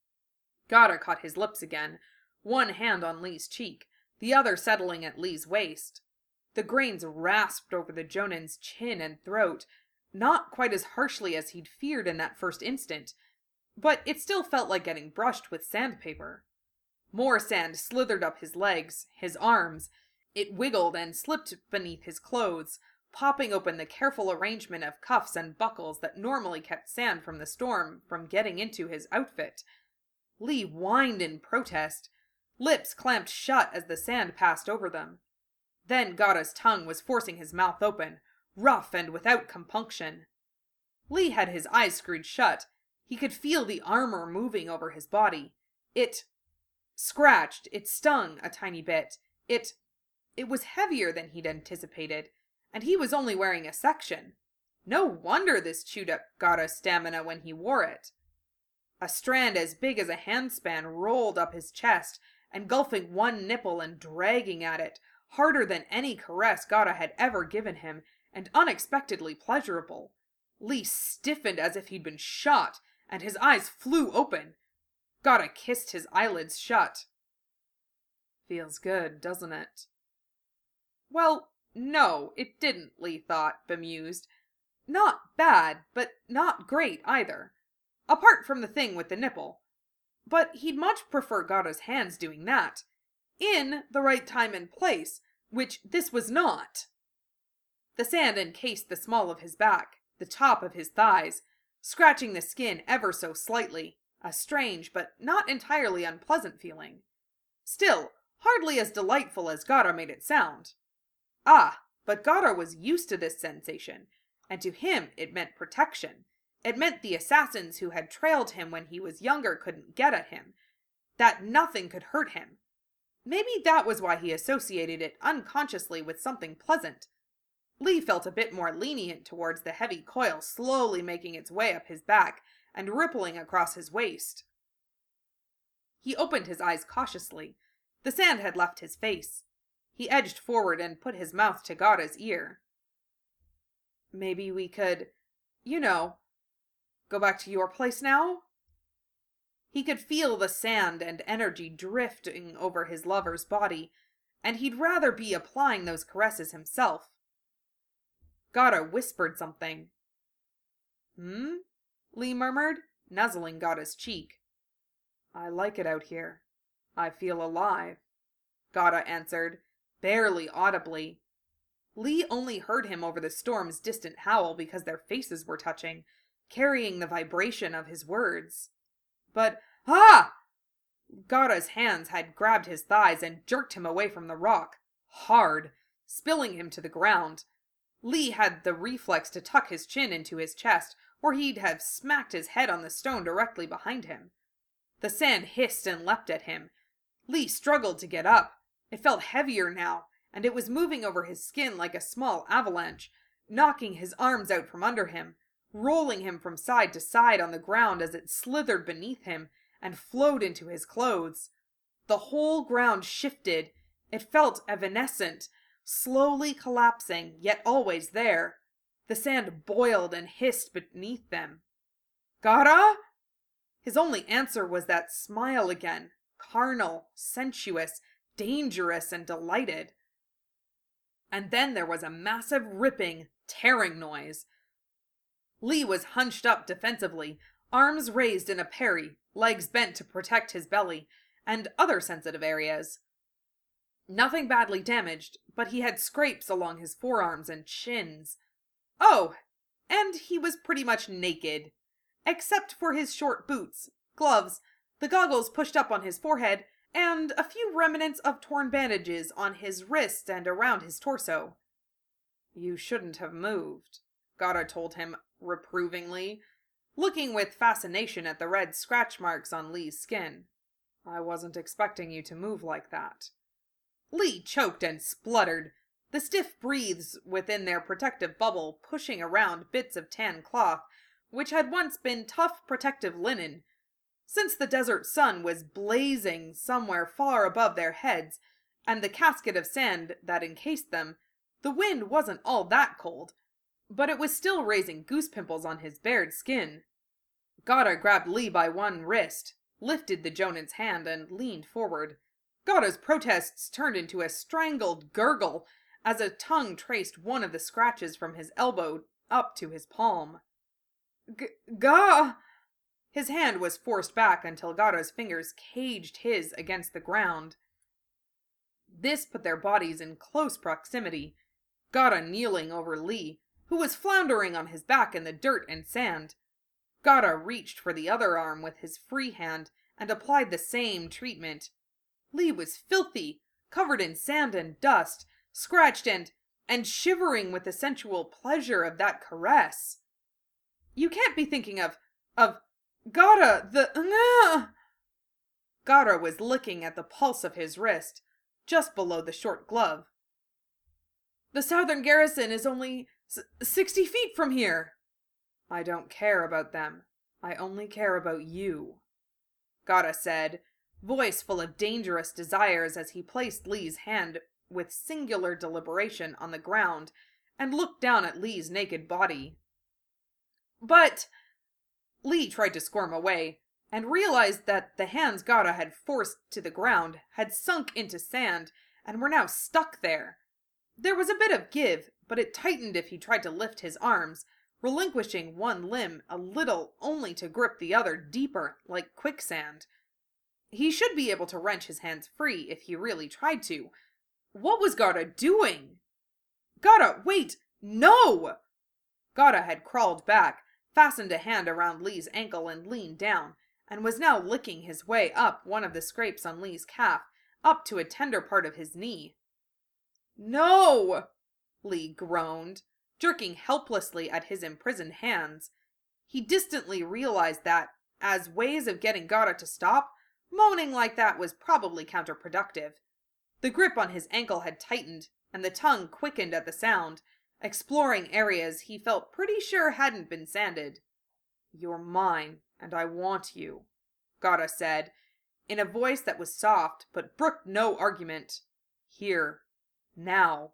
Gara caught his lips again, one hand on Lee's cheek, the other settling at Lee's waist. The grains rasped over the Jonin's chin and throat, not quite as harshly as he'd feared in that first instant, but it still felt like getting brushed with sandpaper. More sand slithered up his legs, his arms. It wiggled and slipped beneath his clothes, popping open the careful arrangement of cuffs and buckles that normally kept sand from the storm from getting into his outfit. Lee whined in protest, lips clamped shut as the sand passed over them. Then Gara's tongue was forcing his mouth open, rough and without compunction. Lee had his eyes screwed shut. He could feel the armor moving over his body. It scratched, it stung a tiny bit. It was heavier than he'd anticipated, and he was only wearing a section. No wonder this chewed up Gara's stamina when he wore it. A strand as big as a handspan rolled up his chest, engulfing one nipple and dragging at it, harder than any caress Gara had ever given him, and unexpectedly pleasurable. Lee stiffened as if he'd been shot, and his eyes flew open. Gara kissed his eyelids shut. "Feels good, doesn't it?" Well, no, it didn't, Lee thought, bemused. Not bad, but not great either. Apart from the thing with the nipple. But he'd much prefer Gara's hands doing that. In the right time and place, which this was not. The sand encased the small of his back, the top of his thighs, scratching the skin ever so slightly, a strange but not entirely unpleasant feeling. Still, hardly as delightful as Gara made it sound. Ah, but Gara was used to this sensation, and to him it meant protection. It meant the assassins who had trailed him when he was younger couldn't get at him, that nothing could hurt him. Maybe that was why he associated it unconsciously with something pleasant. Lee felt a bit more lenient towards the heavy coil slowly making its way up his back and rippling across his waist. He opened his eyes cautiously. The sand had left his face. He edged forward and put his mouth to Gara's ear. "Maybe we could, go back to your place now?" He could feel the sand and energy drifting over his lover's body, and he'd rather be applying those caresses himself. Gara whispered something. Lee murmured, nuzzling Gara's cheek. "I like it out here. I feel alive," Gara answered, barely audibly. Lee only heard him over the storm's distant howl because their faces were touching, carrying the vibration of his words. But, Gara's hands had grabbed his thighs and jerked him away from the rock. Hard. spilling him to the ground. Lee had the reflex to tuck his chin into his chest, or he'd have smacked his head on the stone directly behind him. The sand hissed and leapt at him. Lee struggled to get up. It felt heavier now, and it was moving over his skin like a small avalanche, knocking his arms out from under him, rolling him from side to side on the ground as it slithered beneath him and flowed into his clothes. The whole ground shifted. It felt evanescent, slowly collapsing, yet always there. The sand boiled and hissed beneath them. "Gaara?" His only answer was that smile again, carnal, sensuous, dangerous, and delighted. And then there was a massive ripping, tearing noise. Lee was hunched up defensively, arms raised in a parry, legs bent to protect his belly and other sensitive areas. Nothing badly damaged, but he had scrapes along his forearms and shins. Oh, and he was pretty much naked, except for his short boots, gloves, the goggles pushed up on his forehead, and a few remnants of torn bandages on his wrist and around his torso. "You shouldn't have moved," Gaara told him reprovingly, looking with fascination at the red scratch marks on Lee's skin. "I wasn't expecting you to move like that." Lee choked and spluttered, the stiff breaths within their protective bubble pushing around bits of tan cloth, which had once been tough protective linen. Since the desert sun was blazing somewhere far above their heads, and the casket of sand that encased them, the wind wasn't all that cold, but it was still raising goose pimples on his bared skin. Gaara grabbed Lee by one wrist, lifted the Jonin's hand, and leaned forward. Gaara's protests turned into a strangled gurgle as a tongue traced one of the scratches from his elbow up to his palm. "Ga!" His hand was forced back until Gaara's fingers caged his against the ground. This put their bodies in close proximity, Gaara kneeling over Lee, who was floundering on his back in the dirt and sand. Gaara reached for the other arm with his free hand and applied the same treatment. Lee was filthy, covered in sand and dust, scratched and shivering with the sensual pleasure of that caress. "You can't be thinking of Gaara, Gaara was licking at the pulse of his wrist, just below the short glove. "The southern garrison is only 60 feet from here." "I don't care about them. I only care about you," Gaara said, voice full of dangerous desires as he placed Lee's hand with singular deliberation on the ground and looked down at Lee's naked body. "But..." Lee tried to squirm away, and realized that the hands Gaara had forced to the ground had sunk into sand and were now stuck there. There was a bit of give, but it tightened if he tried to lift his arms, relinquishing one limb a little only to grip the other deeper, like quicksand. He should be able to wrench his hands free if he really tried to. What was Gaara doing? "Gaara, wait! No!" Gaara had crawled back, fastened a hand around Lee's ankle and leaned down, and was now licking his way up one of the scrapes on Lee's calf, up to a tender part of his knee. "No!" Lee groaned, jerking helplessly at his imprisoned hands. He distantly realized that, as ways of getting Gaara to stop, moaning like that was probably counterproductive. The grip on his ankle had tightened, and the tongue quickened at the sound, exploring areas he felt pretty sure hadn't been sanded. "You're mine, and I want you," Gaara said, in a voice that was soft but brooked no argument. "Here. Now."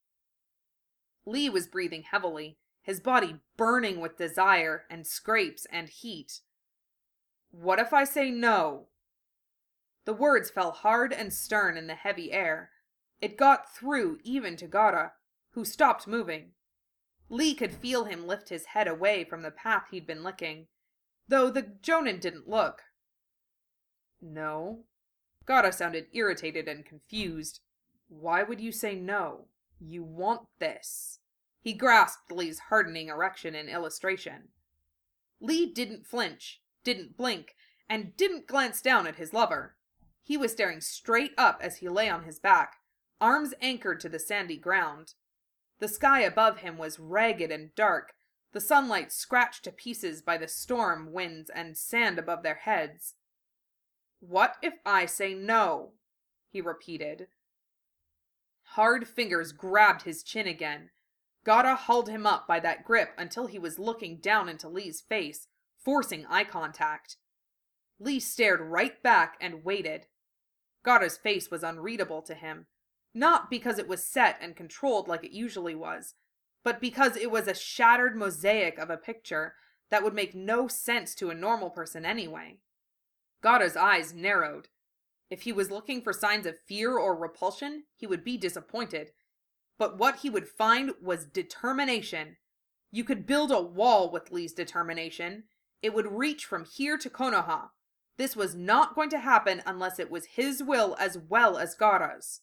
Lee was breathing heavily, his body burning with desire and scrapes and heat. "What if I say no?" The words fell hard and stern in the heavy air. It got through even to Gaara, who stopped moving. Lee could feel him lift his head away from the path he'd been licking, though the Jonin didn't look. "No?" Gaara sounded irritated and confused. "Why would you say no? You want this." He grasped Lee's hardening erection in illustration. Lee didn't flinch, didn't blink, and didn't glance down at his lover. He was staring straight up as he lay on his back, arms anchored to the sandy ground. The sky above him was ragged and dark, the sunlight scratched to pieces by the storm winds and sand above their heads. "What if I say no?" he repeated. Hard fingers grabbed his chin again. Gada hauled him up by that grip until he was looking down into Lee's face, forcing eye contact. Lee stared right back and waited. Gada's face was unreadable to him, not because it was set and controlled like it usually was, but because it was a shattered mosaic of a picture that would make no sense to a normal person anyway. Gada's eyes narrowed. If he was looking for signs of fear or repulsion, he would be disappointed. But what he would find was determination. You could build a wall with Lee's determination. It would reach from here to Konoha. This was not going to happen unless it was his will as well as Gada's.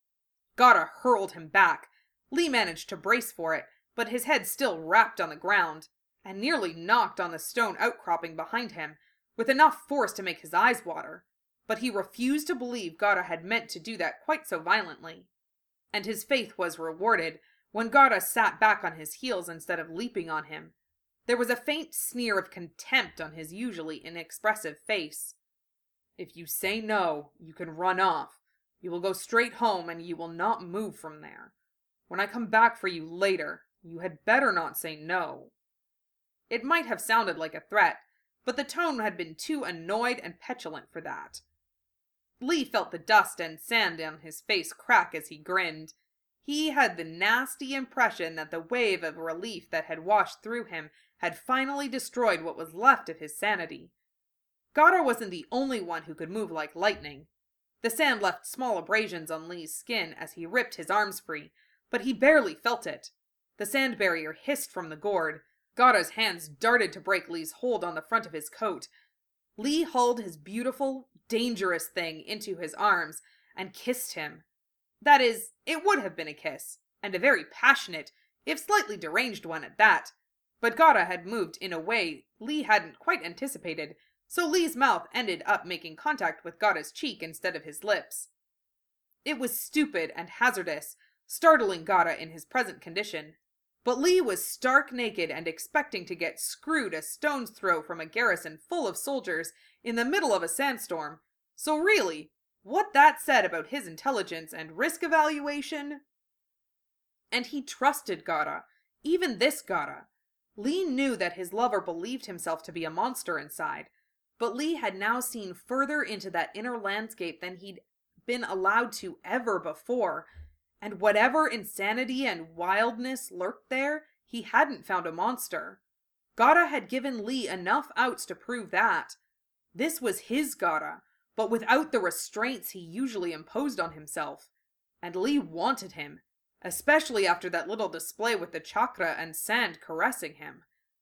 Gada hurled him back. Lee managed to brace for it, but his head still rapped on the ground, and nearly knocked on the stone outcropping behind him, with enough force to make his eyes water. But he refused to believe Gada had meant to do that quite so violently. And his faith was rewarded when Gada sat back on his heels instead of leaping on him. There was a faint sneer of contempt on his usually inexpressive face. "If you say no, you can run off. You will go straight home and you will not move from there. When I come back for you later, you had better not say no." It might have sounded like a threat, but the tone had been too annoyed and petulant for that. Lee felt the dust and sand on his face crack as he grinned. He had the nasty impression that the wave of relief that had washed through him had finally destroyed what was left of his sanity. Gada wasn't the only one who could move like lightning. The sand left small abrasions on Lee's skin as he ripped his arms free, but he barely felt it. The sand barrier hissed from the gourd. Gada's hands darted to break Lee's hold on the front of his coat. Lee hauled his beautiful, dangerous thing into his arms and kissed him. That is, it would have been a kiss, and a very passionate, if slightly deranged one at that. But Gada had moved in a way Lee hadn't quite anticipated, so Lee's mouth ended up making contact with Gada's cheek instead of his lips. It was stupid and hazardous, startling Gada in his present condition. But Lee was stark naked and expecting to get screwed a stone's throw from a garrison full of soldiers in the middle of a sandstorm. So really, what that said about his intelligence and risk evaluation? And he trusted Gada, even this Gada. Lee knew that his lover believed himself to be a monster inside, but Lee had now seen further into that inner landscape than he'd been allowed to ever before, and whatever insanity and wildness lurked there, he hadn't found a monster. Gada had given Lee enough outs to prove that. This was his Gada, but without the restraints he usually imposed on himself. And Lee wanted him, especially after that little display with the chakra and sand caressing him.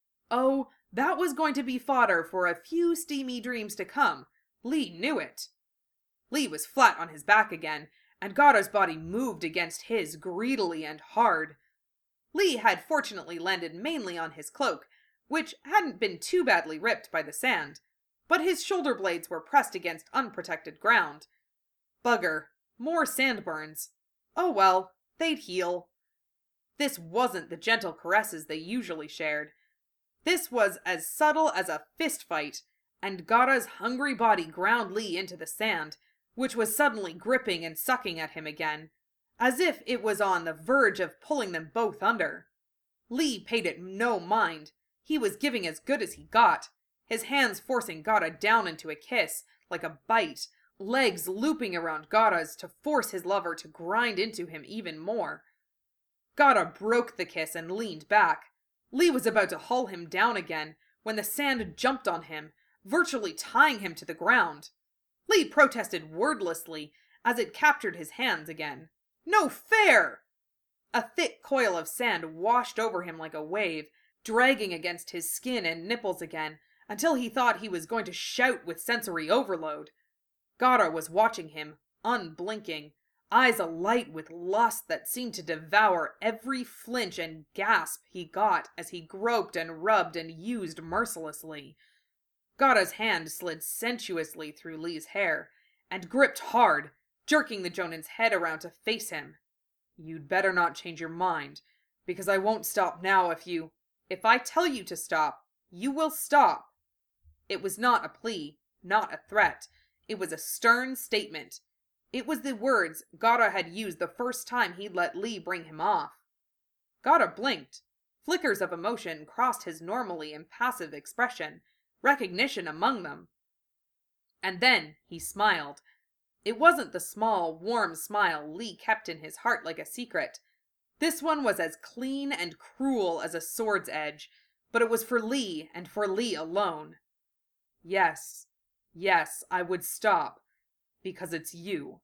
Oh, that was going to be fodder for a few steamy dreams to come. Lee knew it. Lee was flat on his back again, and Gada's body moved against his greedily and hard. Lee had fortunately landed mainly on his cloak, which hadn't been too badly ripped by the sand, but his shoulder blades were pressed against unprotected ground. Bugger, more sandburns. Oh well, they'd heal. This wasn't the gentle caresses they usually shared. This was as subtle as a fist fight, and Gada's hungry body ground Lee into the sand, which was suddenly gripping and sucking at him again, as if it was on the verge of pulling them both under. Lee paid it no mind. He was giving as good as he got, his hands forcing Gada down into a kiss, like a bite, legs looping around Gada's to force his lover to grind into him even more. Gada broke the kiss and leaned back. Lee was about to haul him down again, when the sand jumped on him, virtually tying him to the ground. Lee protested wordlessly as it captured his hands again. No fair! A thick coil of sand washed over him like a wave, dragging against his skin and nipples again, until he thought he was going to shout with sensory overload. Gada was watching him, unblinking, eyes alight with lust that seemed to devour every flinch and gasp he got as he groped and rubbed and used mercilessly. Gada's hand slid sensuously through Lee's hair, and gripped hard, jerking the Jonin's head around to face him. "You'd better not change your mind, because I won't stop now if I tell you to stop, you will stop." It was not a plea, not a threat. It was a stern statement. It was the words Gara had used the first time he'd let Lee bring him off. Gara blinked. Flickers of emotion crossed his normally impassive expression, recognition among them. And then he smiled. It wasn't the small, warm smile Lee kept in his heart like a secret. This one was as clean and cruel as a sword's edge, but it was for Lee and for Lee alone. Yes, I would stop, because it's you."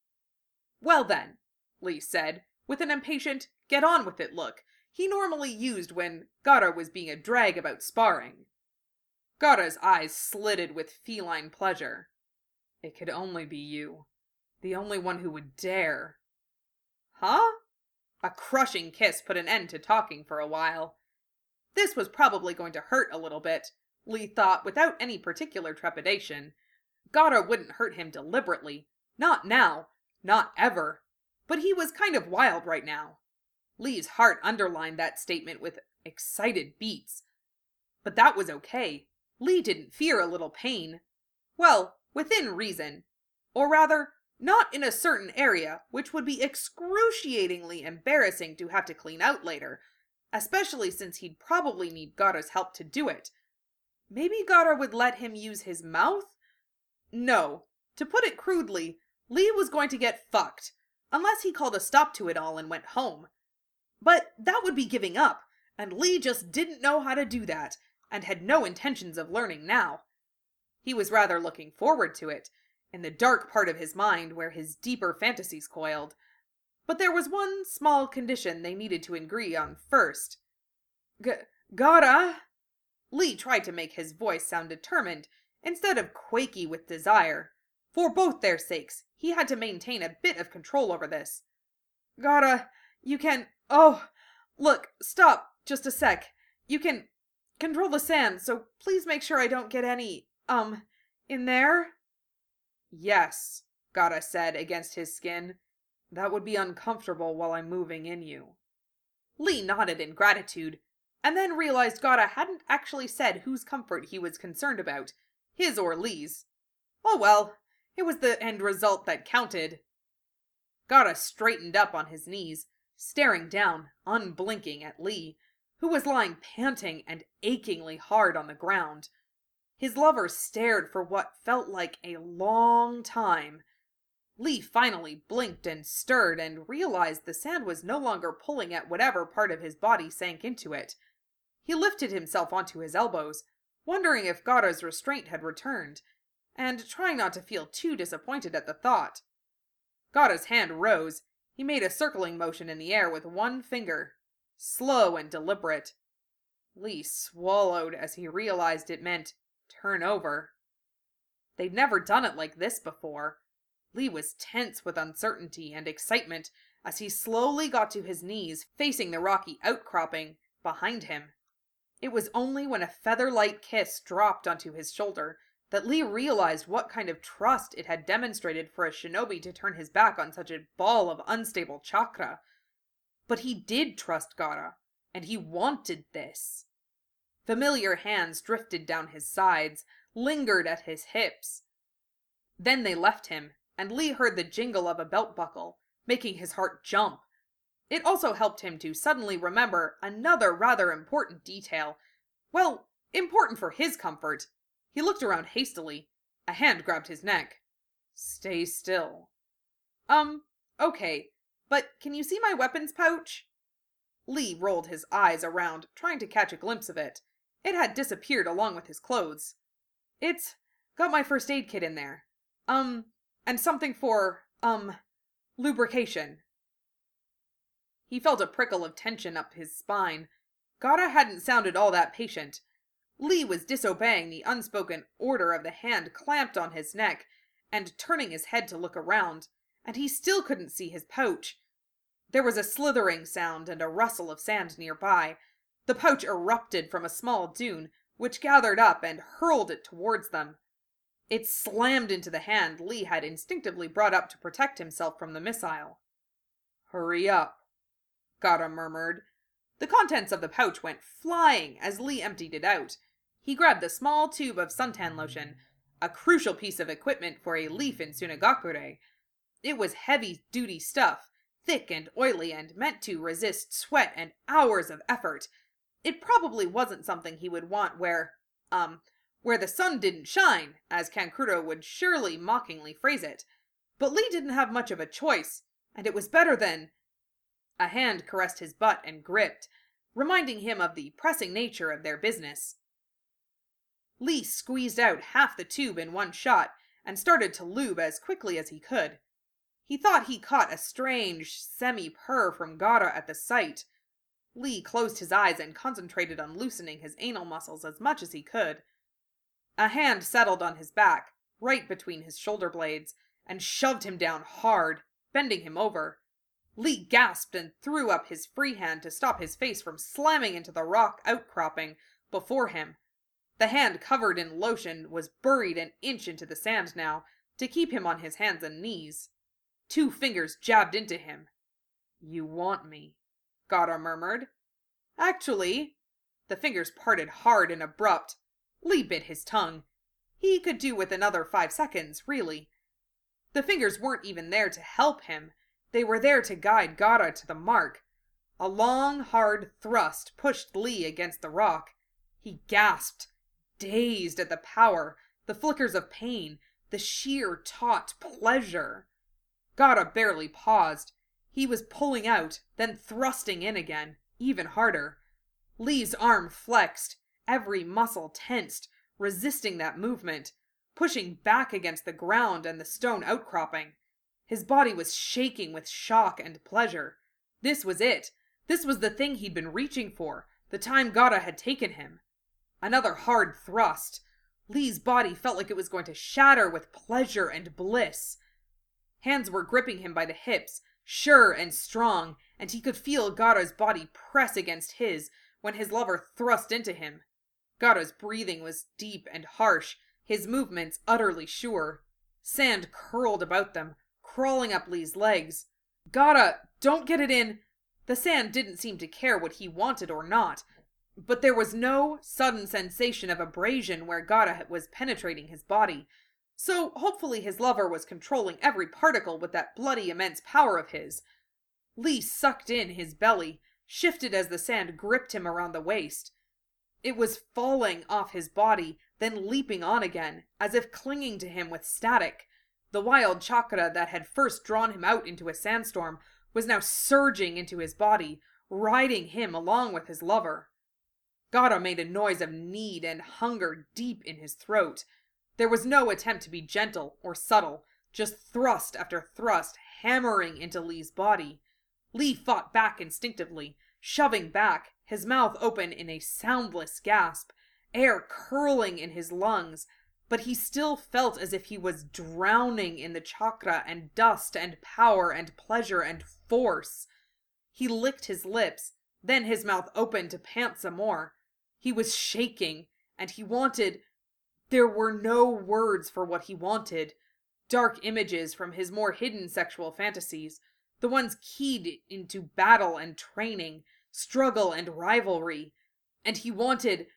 "Well then," Lee said, with an impatient, get-on-with-it look he normally used when Gara was being a drag about sparring. Gara's eyes slitted with feline pleasure. "It could only be you. The only one who would dare." "Huh?" A crushing kiss put an end to talking for a while. This was probably going to hurt a little bit, Lee thought without any particular trepidation. Gara wouldn't hurt him deliberately. Not now. Not ever. But he was kind of wild right now. Lee's heart underlined that statement with excited beats. But that was okay. Lee didn't fear a little pain. Well, within reason. Or rather, not in a certain area, which would be excruciatingly embarrassing to have to clean out later, especially since he'd probably need Gara's help to do it. Maybe Gara would let him use his mouth? No. To put it crudely, Lee was going to get fucked, unless he called a stop to it all and went home. But that would be giving up, and Lee just didn't know how to do that, and had no intentions of learning now. He was rather looking forward to it, in the dark part of his mind where his deeper fantasies coiled. But there was one small condition they needed to agree on first. Gara? Lee tried to make his voice sound determined, instead of quaky with desire. For both their sakes, he had to maintain a bit of control over this. "Gara, you can... Oh, look, stop, just a sec. You can control the sand, so please make sure I don't get any, in there?" "Yes," Gara said against his skin. "That would be uncomfortable while I'm moving in you." Lee nodded in gratitude, and then realized Gara hadn't actually said whose comfort he was concerned about, his or Lee's. Oh well, it was the end result that counted. Gara straightened up on his knees, staring down, unblinking, at Lee, who was lying panting and achingly hard on the ground. His lover stared for what felt like a long time. Lee finally blinked and stirred and realized the sand was no longer pulling at whatever part of his body sank into it. He lifted himself onto his elbows, wondering if Gara's restraint had returned, and trying not to feel too disappointed at the thought. Gara's hand rose. He made a circling motion in the air with one finger, slow and deliberate. Lee swallowed as he realized it meant turn over. They'd never done it like this before. Lee was tense with uncertainty and excitement as he slowly got to his knees, facing the rocky outcropping behind him. It was only when a feather-light kiss dropped onto his shoulder that Lee realized what kind of trust it had demonstrated for a shinobi to turn his back on such a ball of unstable chakra. But he did trust Gara, and he wanted this. Familiar hands drifted down his sides, lingered at his hips. Then they left him, and Lee heard the jingle of a belt buckle, making his heart jump. It also helped him to suddenly remember another rather important detail. Well, important for his comfort. He looked around hastily. A hand grabbed his neck. "Stay still." Okay, but can you see my weapons pouch?" Lee rolled his eyes around, trying to catch a glimpse of it. It had disappeared along with his clothes. "It's got my first aid kit in there. And something for, lubrication." He felt a prickle of tension up his spine. Gara hadn't sounded all that patient. Lee was disobeying the unspoken order of the hand clamped on his neck, and turning his head to look around, and he still couldn't see his pouch. There was a slithering sound and a rustle of sand nearby. The pouch erupted from a small dune, which gathered up and hurled it towards them. It slammed into the hand Lee had instinctively brought up to protect himself from the missile. "Hurry up," Gaara murmured. The contents of the pouch went flying as Lee emptied it out. He grabbed the small tube of suntan lotion, a crucial piece of equipment for a leaf in Sunagakure. It was heavy-duty stuff, thick and oily and meant to resist sweat and hours of effort. It probably wasn't something he would want where the sun didn't shine, as Kankuro would surely mockingly phrase it. But Lee didn't have much of a choice, and it was better than... A hand caressed his butt and gripped, reminding him of the pressing nature of their business. Lee squeezed out half the tube in one shot and started to lube as quickly as he could. He thought he caught a strange, semi-purr from Gaara at the sight. Lee closed his eyes and concentrated on loosening his anal muscles as much as he could. A hand settled on his back, right between his shoulder blades, and shoved him down hard, bending him over. Lee gasped and threw up his free hand to stop his face from slamming into the rock outcropping before him. The hand covered in lotion was buried an inch into the sand now, to keep him on his hands and knees. 2 fingers jabbed into him. "You want me," Gaara murmured. "Actually..." The fingers parted hard and abrupt. Lee bit his tongue. He could do with another 5 seconds, really. The fingers weren't even there to help him. They were there to guide Gaara to the mark. A long, hard thrust pushed Lee against the rock. He gasped, dazed at the power, the flickers of pain, the sheer taut pleasure. Gaara barely paused. He was pulling out, then thrusting in again, even harder. Lee's arm flexed, every muscle tensed, resisting that movement, pushing back against the ground and the stone outcropping. His body was shaking with shock and pleasure. This was it. This was the thing he'd been reaching for, the time Gaara had taken him. Another hard thrust. Lee's body felt like it was going to shatter with pleasure and bliss. Hands were gripping him by the hips, sure and strong, and he could feel Gaara's body press against his when his lover thrust into him. Gaara's breathing was deep and harsh, his movements utterly sure. Sand curled about them, crawling up Lee's legs. "Gaara, don't get it in!" The sand didn't seem to care what he wanted or not, but there was no sudden sensation of abrasion where Gaara was penetrating his body, so hopefully his lover was controlling every particle with that bloody immense power of his. Lee sucked in his belly, shifted as the sand gripped him around the waist. It was falling off his body, then leaping on again, as if clinging to him with static. The wild chakra that had first drawn him out into a sandstorm was now surging into his body, riding him along with his lover. Gaara made a noise of need and hunger deep in his throat. There was no attempt to be gentle or subtle, just thrust after thrust hammering into Lee's body. Lee fought back instinctively, shoving back, his mouth open in a soundless gasp, air curling in his lungs, but he still felt as if he was drowning in the chakra and dust and power and pleasure and force. He licked his lips, then his mouth opened to pant some more. He was shaking, and he wanted... There were no words for what he wanted. Dark images from his more hidden sexual fantasies, the ones keyed into battle and training, struggle and rivalry. And he wanted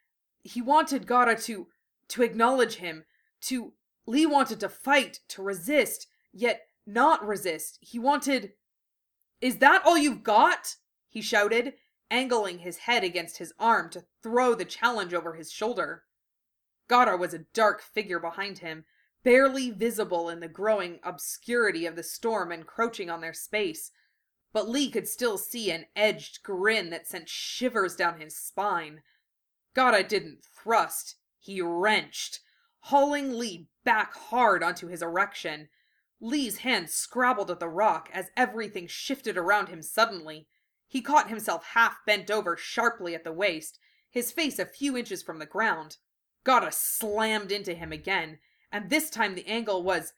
Gaara to acknowledge him, Lee wanted to fight, to resist, yet not resist. He wanted... "Is that all you've got?" he shouted, angling his head against his arm to throw the challenge over his shoulder. Gaara was a dark figure behind him, barely visible in the growing obscurity of the storm encroaching on their space, but Lee could still see an edged grin that sent shivers down his spine. Gaara didn't thrust, he wrenched, hauling Lee back hard onto his erection. Lee's hand scrabbled at the rock as everything shifted around him suddenly. He caught himself half bent over sharply at the waist, his face a few inches from the ground. Gaara slammed into him again, and this time the angle was...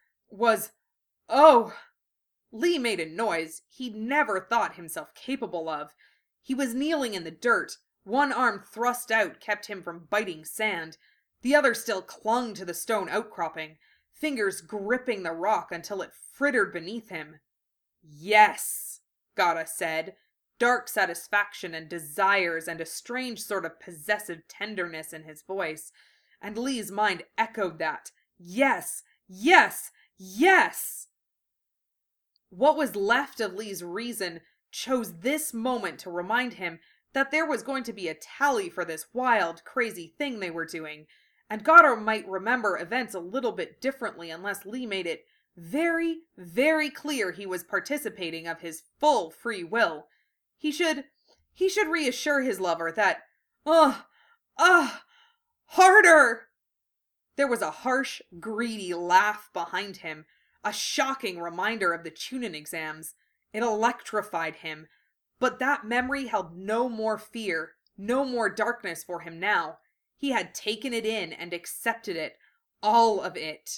Oh! Lee made a noise he'd never thought himself capable of. He was kneeling in the dirt. One arm thrust out kept him from biting sand. The other still clung to the stone outcropping, fingers gripping the rock until it frittered beneath him. Yes, Gara said, dark satisfaction and desires and a strange sort of possessive tenderness in his voice, and Lee's mind echoed that. Yes, yes, yes! What was left of Lee's reason chose this moment to remind him that there was going to be a tally for this wild, crazy thing they were doing, and Gara might remember events a little bit differently unless Lee made it very, very clear he was participating of his full free will. He should reassure his lover that, harder! There was a harsh, greedy laugh behind him, a shocking reminder of the Chunin exams. It electrified him, but that memory held no more fear, no more darkness for him now. He had taken it in and accepted it, all of it.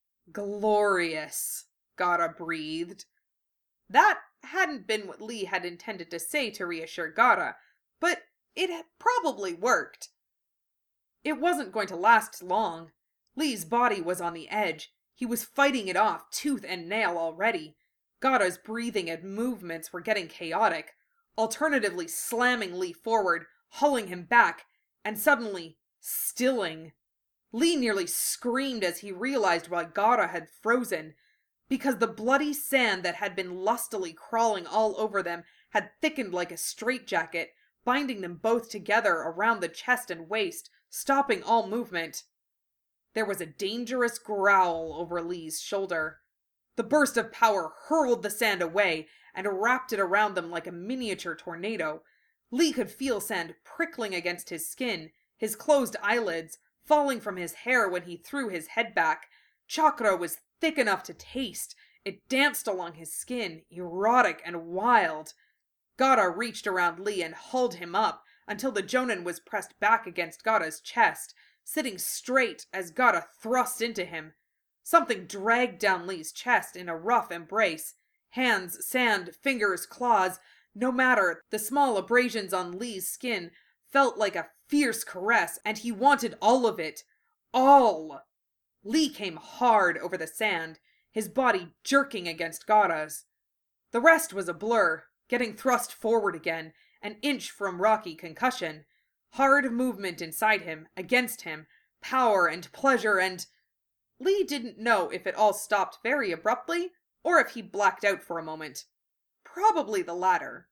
Glorious, Gara breathed. That hadn't been what Lee had intended to say to reassure Gara, but it had probably worked. It wasn't going to last long. Lee's body was on the edge. He was fighting it off tooth and nail already. Gara's breathing and movements were getting chaotic, alternatively slamming Lee forward, hauling him back, and suddenly stilling. Lee nearly screamed as he realized why Gara had frozen, because the bloody sand that had been lustily crawling all over them had thickened like a straitjacket, binding them both together around the chest and waist, stopping all movement. There was a dangerous growl over Lee's shoulder. The burst of power hurled the sand away and wrapped it around them like a miniature tornado. Lee could feel sand prickling against his skin, his closed eyelids, falling from his hair when he threw his head back. Chakra was thick enough to taste. It danced along his skin, erotic and wild. Gara reached around Lee and hauled him up until the Jonin was pressed back against Gara's chest, sitting straight as Gara thrust into him. Something dragged down Lee's chest in a rough embrace. Hands, sand, fingers, claws, no matter, the small abrasions on Lee's skin felt like a fierce caress, and he wanted all of it. All! Lee came hard over the sand, his body jerking against Gara's. The rest was a blur, getting thrust forward again, an inch from rocky concussion. Hard movement inside him, against him, power and pleasure and... Lee didn't know if it all stopped very abruptly, or if he blacked out for a moment. Probably the latter.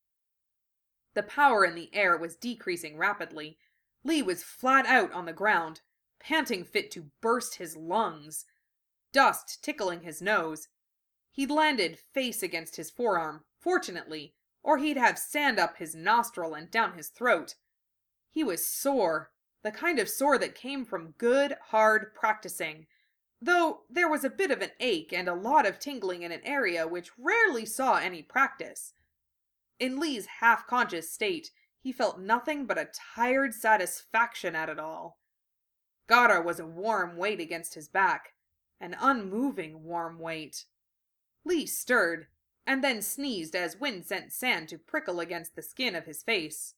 The power in the air was decreasing rapidly. Lee was flat out on the ground, panting fit to burst his lungs. Dust tickling his nose. He'd landed face against his forearm, fortunately, or he'd have sand up his nostril and down his throat. He was sore, the kind of sore that came from good, hard practicing, though there was a bit of an ache and a lot of tingling in an area which rarely saw any practice. In Lee's half-conscious state, he felt nothing but a tired satisfaction at it all. Gara was a warm weight against his back, an unmoving warm weight. Lee stirred, and then sneezed as wind sent sand to prickle against the skin of his face.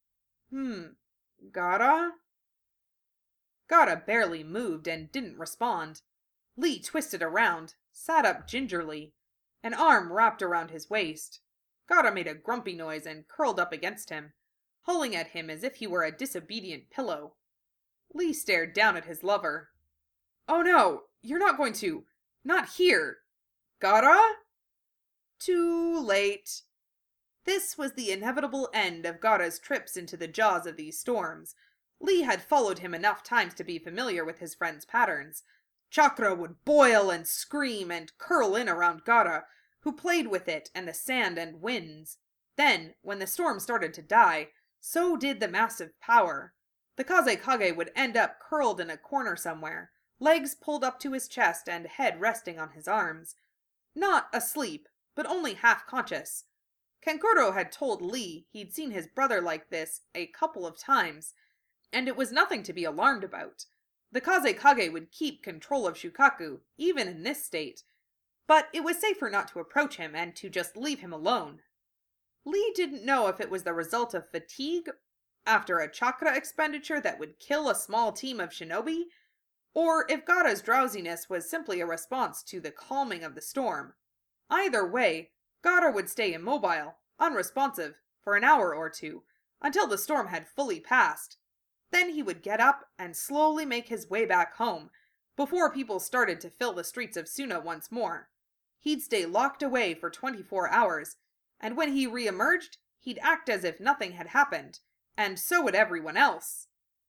Gara? Gara barely moved and didn't respond. Lee twisted around, sat up gingerly, an arm wrapped around his waist. Gara made a grumpy noise and curled up against him, hauling at him as if he were a disobedient pillow. Lee stared down at his lover. "Oh no, you're not going to... Not here... Gara?" Too late. This was the inevitable end of Gara's trips into the jaws of these storms. Lee had followed him enough times to be familiar with his friend's patterns. Chakra would boil and scream and curl in around Gara, who played with it and the sand and winds. Then, when the storm started to die, so did the massive power. The Kazekage would end up curled in a corner somewhere, legs pulled up to his chest and head resting on his arms. Not asleep, but only half-conscious. Kankuro had told Lee he'd seen his brother like this a couple of times, and it was nothing to be alarmed about. The Kazekage would keep control of Shukaku, even in this state, but it was safer not to approach him and to just leave him alone. Lee didn't know if it was the result of fatigue after a chakra expenditure that would kill a small team of shinobi, or if Gaara's drowsiness was simply a response to the calming of the storm. Either way, Gaara would stay immobile, unresponsive, for an hour or two, until the storm had fully passed. Then he would get up and slowly make his way back home, before people started to fill the streets of Suna once more. He'd stay locked away for 24 hours, and when he re-emerged, he'd act as if nothing had happened, and so would everyone else.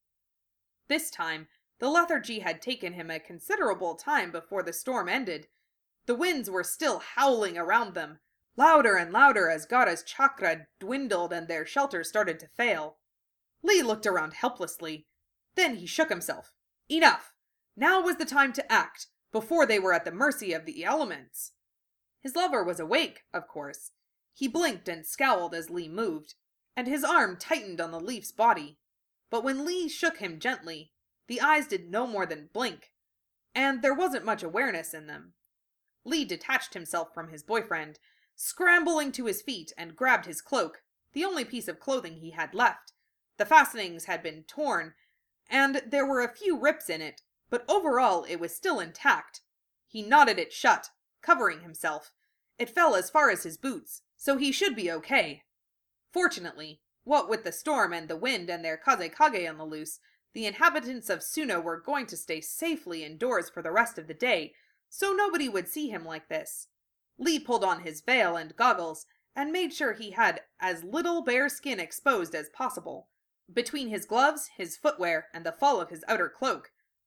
This time, the lethargy had taken him a considerable time before the storm ended. The winds were still howling around them, louder and louder as Gaara's chakra dwindled and their shelter started to fail. Lee looked around helplessly. Then he shook himself. Enough! Now was the time to act, before they were at the mercy of the elements. His lover was awake, of course. He blinked and scowled as Lee moved, and his arm tightened on the leaf's body. But when Lee shook him gently, the eyes did no more than blink, and there wasn't much awareness in them. Lee detached himself from his boyfriend, scrambling to his feet, and grabbed his cloak, the only piece of clothing he had left. The fastenings had been torn, and there were a few rips in it, but overall it was still intact. He knotted it shut, covering himself. It fell as far as his boots, so he should be okay. Fortunately, what with the storm and the wind and their Kazekage on the loose, the inhabitants of Suna were going to stay safely indoors for the rest of the day, so nobody would see him like this. Lee pulled on his veil and goggles, and made sure he had as little bare skin exposed as possible, between his gloves, his footwear, and the fall of his outer cloak.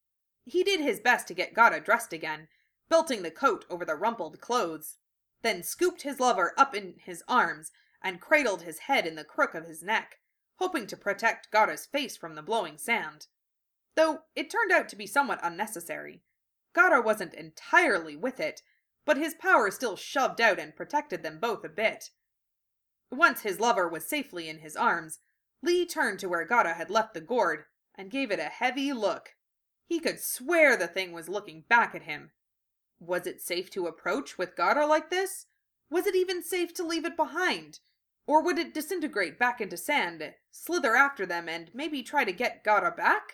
He did his best to get Gaara dressed again, belting the coat over the rumpled clothes, then scooped his lover up in his arms and cradled his head in the crook of his neck, hoping to protect Gaara's face from the blowing sand. Though it turned out to be somewhat unnecessary. Gaara wasn't entirely with it, but his power still shoved out and protected them both a bit. Once his lover was safely in his arms, Lee turned to where Gaara had left the gourd and gave it a heavy look. He could swear the thing was looking back at him. Was it safe to approach with Gaara like this? Was it even safe to leave it behind? Or would it disintegrate back into sand, slither after them, and maybe try to get Gaara back?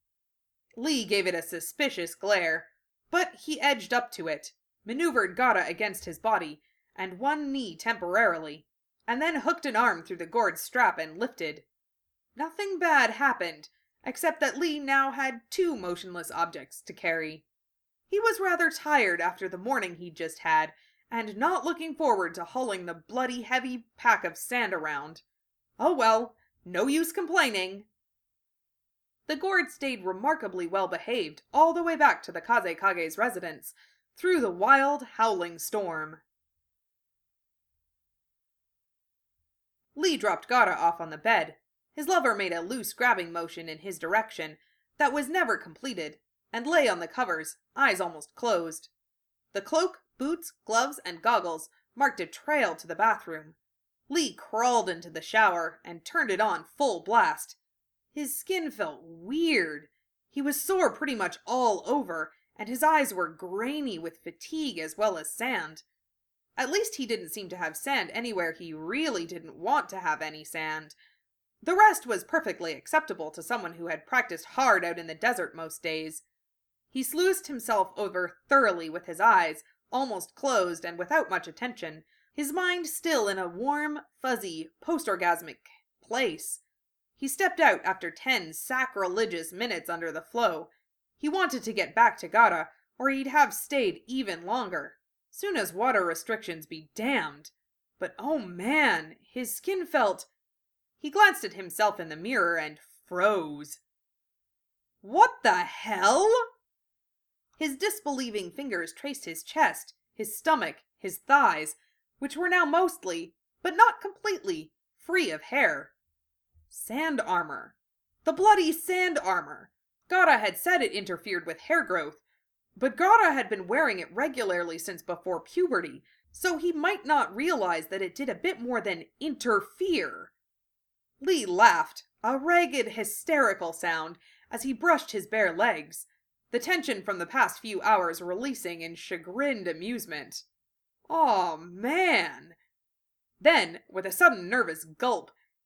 Lee gave it a suspicious glare, but he edged up to it, maneuvered Gaara against his body, and one knee temporarily, and then hooked an arm through the gourd's strap and lifted. Nothing bad happened, except that Lee now had 2 motionless objects to carry. He was rather tired after the morning he'd just had, and not looking forward to hauling the bloody heavy pack of sand around. Oh well, no use complaining. The gourd stayed remarkably well behaved all the way back to the Kazekage's residence, through the wild, howling storm. Lee dropped Gaara off on the bed. His lover made a loose grabbing motion in his direction that was never completed, and lay on the covers, eyes almost closed. The cloak, boots, gloves, and goggles marked a trail to the bathroom. Lee crawled into the shower and turned it on full blast. His skin felt weird. He was sore pretty much all over, and his eyes were grainy with fatigue as well as sand. At least he didn't seem to have sand anywhere he really didn't want to have any sand. The rest was perfectly acceptable to someone who had practiced hard out in the desert most days. He sluiced himself over thoroughly with his eyes almost closed and without much attention, his mind still in a warm, fuzzy, post-orgasmic place. He stepped out after 10 sacrilegious minutes under the flow. He wanted to get back to Gaara, or he'd have stayed even longer. Suna's water restrictions be damned. But oh man, his skin felt... He glanced at himself in the mirror and froze. What the hell? His disbelieving fingers traced his chest, his stomach, his thighs, which were now mostly, but not completely, free of hair. Sand armor. The bloody sand armor. Gaara had said it interfered with hair growth, but Gaara had been wearing it regularly since before puberty, so he might not realize that it did a bit more than interfere. Lee laughed, a ragged, hysterical sound, as he brushed his bare legs, the tension from the past few hours releasing in chagrined amusement. Aw, man! Then, with a sudden nervous gulp,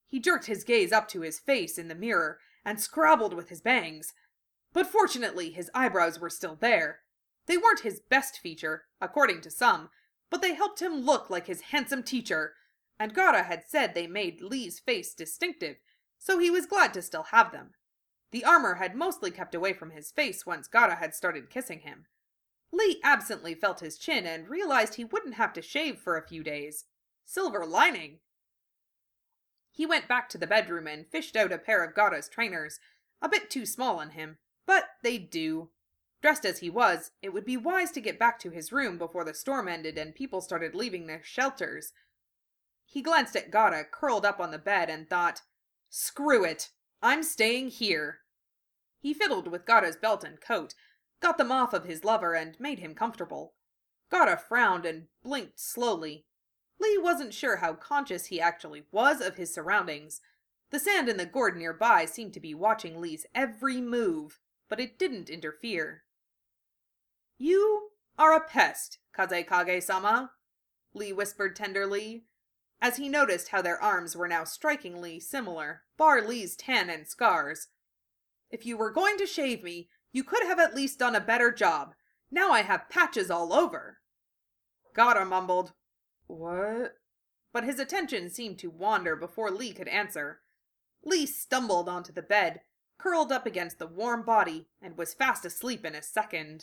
He jerked his gaze up to his face in the mirror and scrabbled with his bangs. But fortunately, his eyebrows were still there. They weren't his best feature, according to some, but they helped him look like his handsome teacher, and Gaara had said they made Lee's face distinctive, so he was glad to still have them. The armor had mostly kept away from his face once Gaara had started kissing him. Lee absently felt his chin and realized he wouldn't have to shave for a few days. Silver lining! He went back to the bedroom and fished out a pair of Gaara's trainers, a bit too small on him, but they'd do. Dressed as he was, it would be wise to get back to his room before the storm ended and people started leaving their shelters. He glanced at Gaara curled up on the bed and thought, "Screw it! I'm staying here." He fiddled with Gaara's belt and coat, got them off of his lover, and made him comfortable. Gaara frowned and blinked slowly. Lee wasn't sure how conscious he actually was of his surroundings. The sand in the gourd nearby seemed to be watching Lee's every move, but it didn't interfere. "You are a pest, Kazekage-sama," Lee whispered tenderly, as he noticed how their arms were now strikingly similar, bar Lee's tan and scars. "If you were going to shave me, you could have at least done a better job. Now I have patches all over." Gaara mumbled, "What?" But his attention seemed to wander before Lee could answer. Lee stumbled onto the bed, curled up against the warm body, and was fast asleep in a second.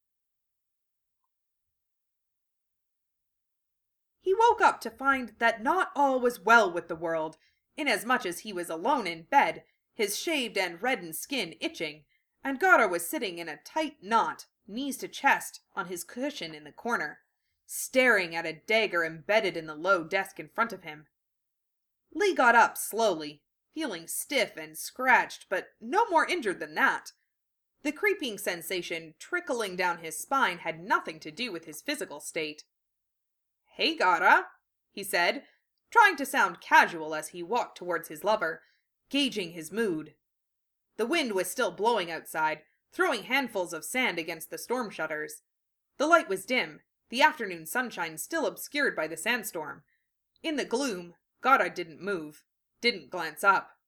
He woke up to find that not all was well with the world, inasmuch as he was alone in bed, his shaved and reddened skin itching, and Gaara was sitting in a tight knot, knees to chest, on his cushion in the corner, staring at a dagger embedded in the low desk in front of him. Lee got up slowly, feeling stiff and scratched, but no more injured than that. The creeping sensation trickling down his spine had nothing to do with his physical state. "Hey, Gaara," he said, trying to sound casual as he walked towards his lover, gauging his mood. The wind was still blowing outside, throwing handfuls of sand against the storm shutters. The light was dim, the afternoon sunshine still obscured by the sandstorm. In the gloom, Gaara didn't move, didn't glance up.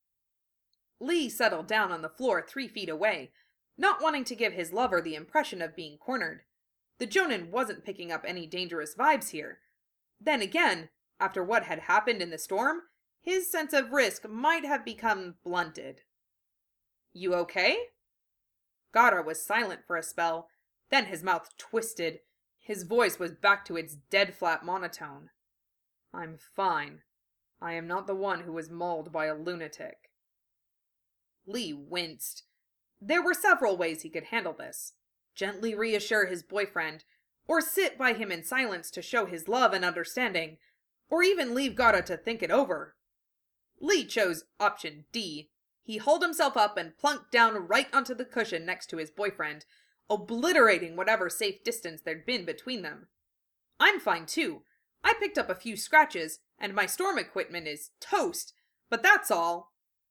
Lee settled down on the floor 3 feet away, not wanting to give his lover the impression of being cornered. The Jonin wasn't picking up any dangerous vibes here. Then again, after what had happened in the storm, his sense of risk might have become blunted. "You okay?" Gaara was silent for a spell, then his mouth twisted. His voice was back to its dead-flat monotone. "I'm fine. I am not the one who was mauled by a lunatic." Lee winced. There were several ways he could handle this. Gently reassure his boyfriend, or sit by him in silence to show his love and understanding, or even leave Gaara to think it over. Lee chose option D. He hauled himself up and plunked down right onto the cushion next to his boyfriend, obliterating whatever safe distance there'd been between them. "I'm fine too. I picked up a few scratches, and my storm equipment is toast, but that's all."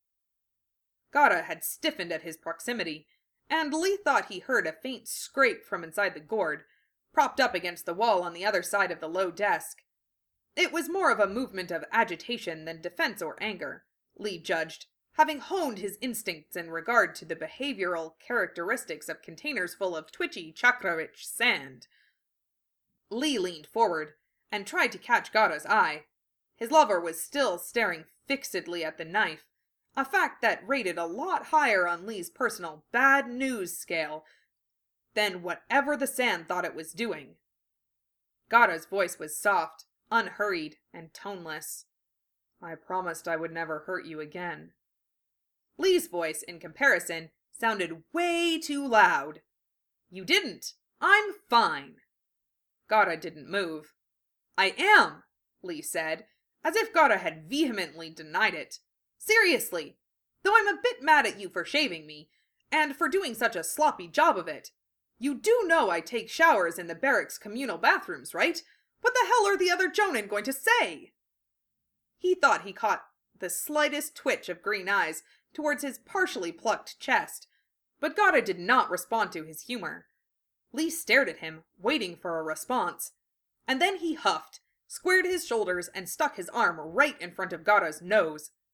Gaara had stiffened at his proximity, and Lee thought he heard a faint scrape from inside the gourd, propped up against the wall on the other side of the low desk. It was more of a movement of agitation than defense or anger, Lee judged, having honed his instincts in regard to the behavioral characteristics of containers full of twitchy, chakra-rich sand. Lee leaned forward and tried to catch Gaara's eye. His lover was still staring fixedly at the knife, a fact that rated a lot higher on Lee's personal bad news scale than whatever the sand thought it was doing. Gaara's voice was soft, unhurried, and toneless. "I promised I would never hurt you again." Lee's voice, in comparison, sounded way too loud. "You didn't. I'm fine." Gaara didn't move. "I am," Lee said, as if Gaara had vehemently denied it. "Seriously, though I'm a bit mad at you for shaving me, and for doing such a sloppy job of it. You do know I take showers in the barracks' communal bathrooms, right? What the hell are the other Jonin going to say?" He thought he caught the slightest twitch of green eyes towards his partially plucked chest, but Gaara did not respond to his humor. Lee stared at him, waiting for a response, and then he huffed, squared his shoulders, and stuck his arm right in front of Gaara's nose.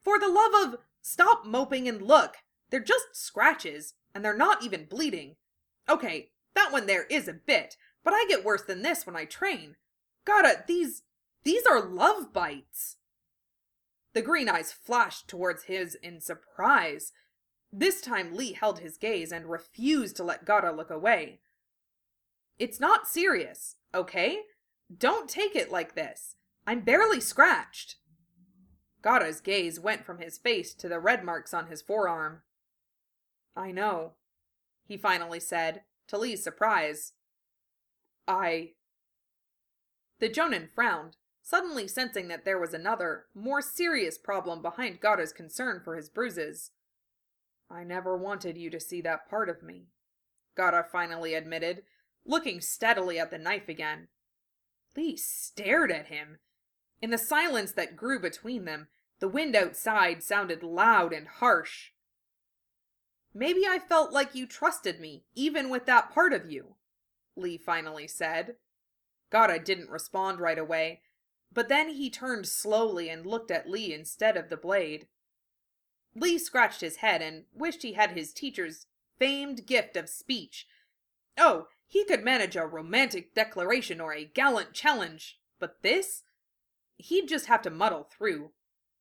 For the love of... Stop moping and look! They're just scratches, and they're not even bleeding. Okay, that one there is a bit, but I get worse than this when I train. Gaara, these are love bites. The green eyes flashed towards his in surprise. This time Lee held his gaze and refused to let Gaara look away. It's not serious, okay? Don't take it like this. I'm barely scratched. Gaara's gaze went from his face to the red marks on his forearm. I know, he finally said, to Lee's surprise. The Jonin frowned, suddenly sensing that there was another, more serious problem behind Gaara's concern for his bruises. I never wanted you to see that part of me, Gaara finally admitted, looking steadily at the knife again. Lee stared at him. In the silence that grew between them, the wind outside sounded loud and harsh. Maybe I felt like you trusted me, even with that part of you, Lee finally said. Gaara didn't respond right away, but then he turned slowly and looked at Lee instead of the blade. Lee scratched his head and wished he had his teacher's famed gift of speech. Oh, he could manage a romantic declaration or a gallant challenge, but this? He'd just have to muddle through.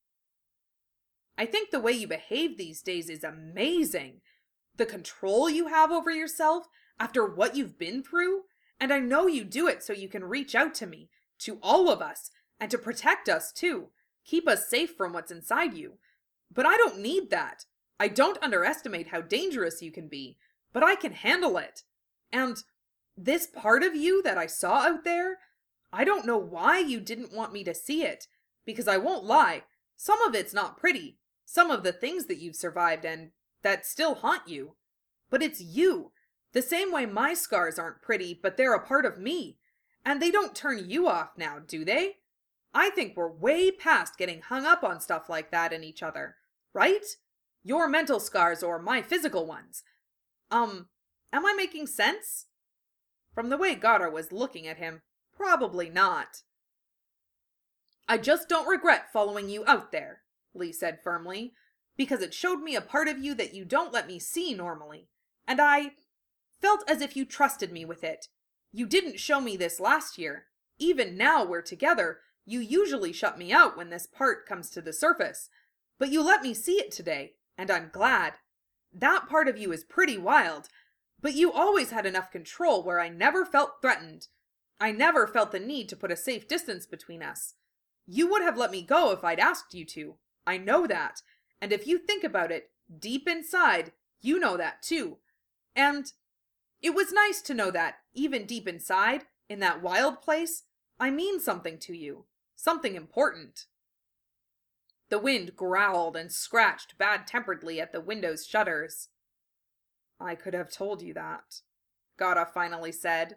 I think the way you behave these days is amazing. The control you have over yourself after what you've been through, and I know you do it so you can reach out to me, to all of us, and to protect us too, keep us safe from what's inside you. But I don't need that. I don't underestimate how dangerous you can be, but I can handle it. And this part of you that I saw out there, I don't know why you didn't want me to see it, because I won't lie, some of it's not pretty, some of the things that you've survived and that still haunt you. But it's you, the same way my scars aren't pretty, but they're a part of me. And they don't turn you off now, do they? I think we're way past getting hung up on stuff like that in each other, right? Your mental scars or my physical ones. Am I making sense? From the way Gaara was looking at him, probably not. I just don't regret following you out there, Lee said firmly, because it showed me a part of you that you don't let me see normally, and I felt as if you trusted me with it. You didn't show me this last year. Even now we're together, you usually shut me out when this part comes to the surface, but you let me see it today, and I'm glad. That part of you is pretty wild, but you always had enough control where I never felt threatened. I never felt the need to put a safe distance between us. You would have let me go if I'd asked you to. I know that. And if you think about it, deep inside, you know that too. And it was nice to know that, even deep inside, in that wild place, I mean something to you. Something important. The wind growled and scratched bad-temperedly at the window's shutters. I could have told you that, Gaara finally said.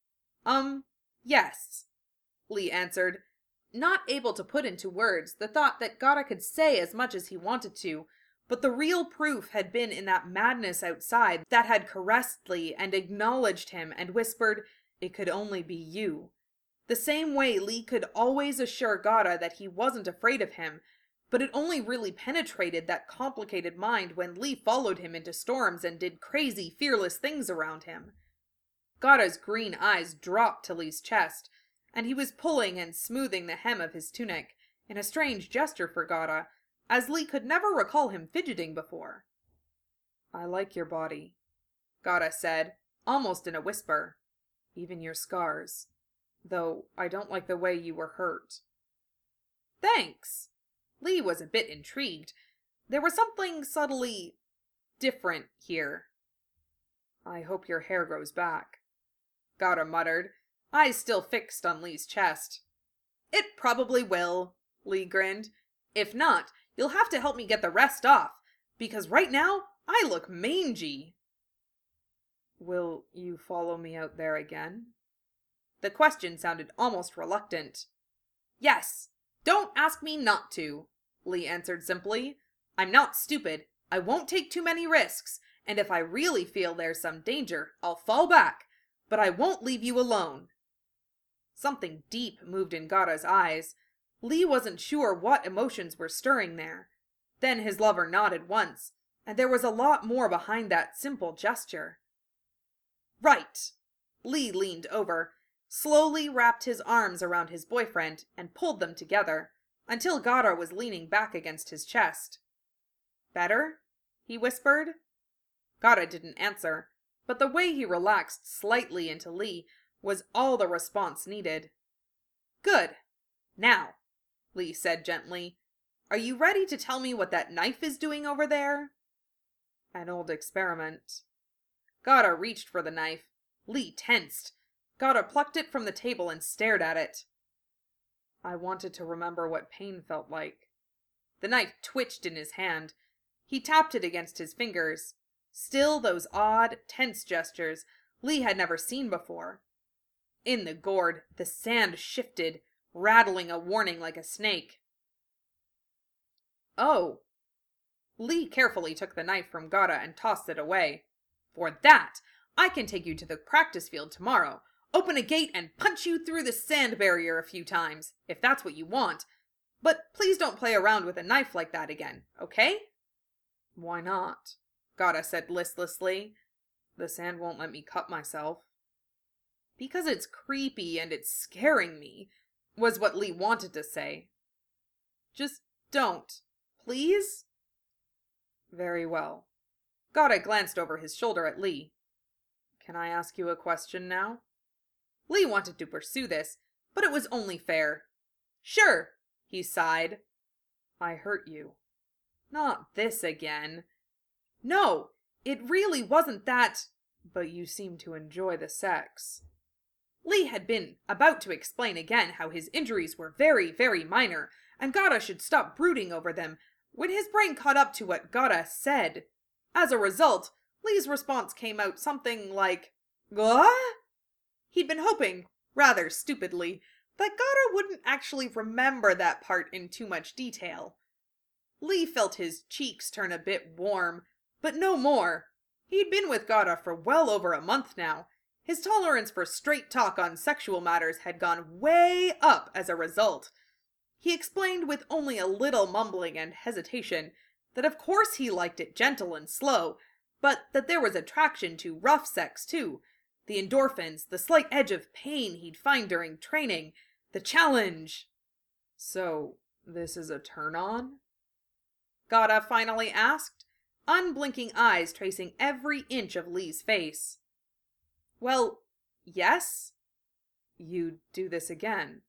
Yes, Lee answered, not able to put into words the thought that Gaara could say as much as he wanted to, but the real proof had been in that madness outside that had caressed Lee and acknowledged him and whispered, "It could only be you." The same way Lee could always assure Gaara that he wasn't afraid of him, but it only really penetrated that complicated mind when Lee followed him into storms and did crazy, fearless things around him. Gaara's green eyes dropped to Lee's chest, and he was pulling and smoothing the hem of his tunic, in a strange gesture for Gaara, as Lee could never recall him fidgeting before. I like your body, Gaara said, almost in a whisper. Even your scars. Though I don't like the way you were hurt. Thanks! Lee was a bit intrigued. There was something subtly different here. I hope your hair grows back, Gaara muttered, eyes still fixed on Lee's chest. It probably will, Lee grinned. If not, you'll have to help me get the rest off, because right now I look mangy. Will you follow me out there again? The question sounded almost reluctant. Yes, don't ask me not to, Lee answered simply. I'm not stupid, I won't take too many risks, and if I really feel there's some danger, I'll fall back, but I won't leave you alone. Something deep moved in Gaara's eyes. Lee wasn't sure what emotions were stirring there. Then his lover nodded once, and there was a lot more behind that simple gesture. Right. Lee leaned over, slowly wrapped his arms around his boyfriend, and pulled them together, until Gara was leaning back against his chest. Better? He whispered. Gara didn't answer, but the way he relaxed slightly into Lee was all the response needed. Good. Now, Lee said gently, are you ready to tell me what that knife is doing over there? An old experiment. Gara reached for the knife. Lee tensed. Gara plucked it from the table and stared at it. I wanted to remember what pain felt like. The knife twitched in his hand. He tapped it against his fingers. Still those odd, tense gestures Lee had never seen before. In the gourd, the sand shifted, rattling a warning like a snake. Oh. Lee carefully took the knife from Gara and tossed it away. For that, I can take you to the practice field tomorrow, open a gate and punch you through the sand barrier a few times, if that's what you want. But please don't play around with a knife like that again, okay? Why not? Gara said listlessly. The sand won't let me cut myself. Because it's creepy and it's scaring me, was what Lee wanted to say. Just don't, please? Very well. Gara glanced over his shoulder at Lee. Can I ask you a question now? Lee wanted to pursue this, but it was only fair. Sure, he sighed. I hurt you. Not this again. No, it really wasn't that. But you seem to enjoy the sex. Lee had been about to explain again how his injuries were very, very minor, and Gara should stop brooding over them, when his brain caught up to what Gara said. As a result, Lee's response came out something like, "What?" He'd been hoping, rather stupidly, that Gara wouldn't actually remember that part in too much detail. Lee felt his cheeks turn a bit warm, but no more. He'd been with Gara for well over a month now. His tolerance for straight talk on sexual matters had gone way up as a result. He explained with only a little mumbling and hesitation that of course he liked it gentle and slow, but that there was attraction to rough sex too. The endorphins, the slight edge of pain he'd find during training, the challenge. So, this is a turn-on? Gara finally asked, unblinking eyes tracing every inch of Lee's face. Well, yes. You'd do this again?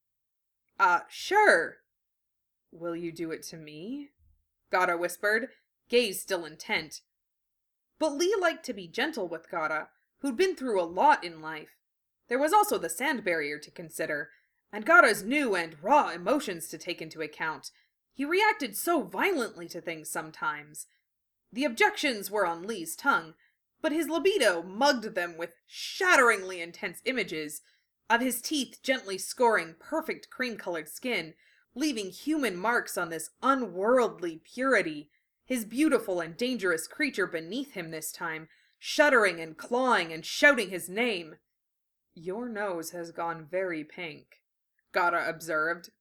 Sure. Will you do it to me? Gara whispered, gaze still intent. But Lee liked to be gentle with Gara, who'd been through a lot in life. There was also the sand barrier to consider, and Gara's new and raw emotions to take into account. He reacted so violently to things sometimes. The objections were on Lee's tongue, but his libido mugged them with shatteringly intense images of his teeth gently scoring perfect cream-colored skin, leaving human marks on this unworldly purity, his beautiful and dangerous creature beneath him this time, shuddering and clawing and shouting his name. Your nose has gone very pink, Gara observed.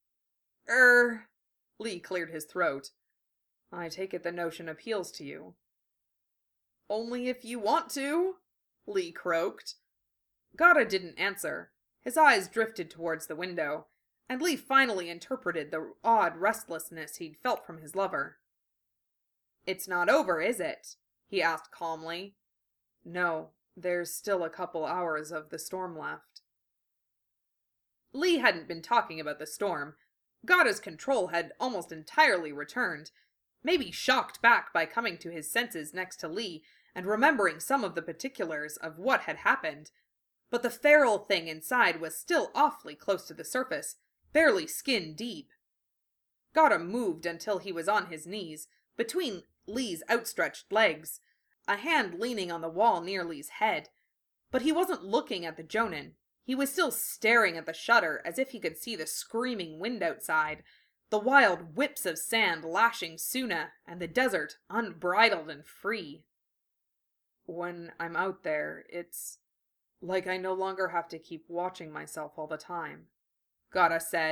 Lee cleared his throat. I take it the notion appeals to you. Only if you want to, Lee croaked. Gara didn't answer. His eyes drifted towards the window, and Lee finally interpreted the odd restlessness he'd felt from his lover. It's not over, is it? He asked calmly. No, there's still a couple hours of the storm left. Lee hadn't been talking about the storm. Gara's control had almost entirely returned, maybe shocked back by coming to his senses next to Lee and remembering some of the particulars of what had happened. But the feral thing inside was still awfully close to the surface, barely skin deep. Gara moved until he was on his knees, between Lee's outstretched legs, a hand leaning on the wall near Lee's head. But he wasn't looking at the Jonin. He was still staring at the shutter as if he could see the screaming wind outside, the wild whips of sand lashing Suna, and the desert unbridled and free. When I'm out there, it's like I no longer have to keep watching myself all the time, Gara said,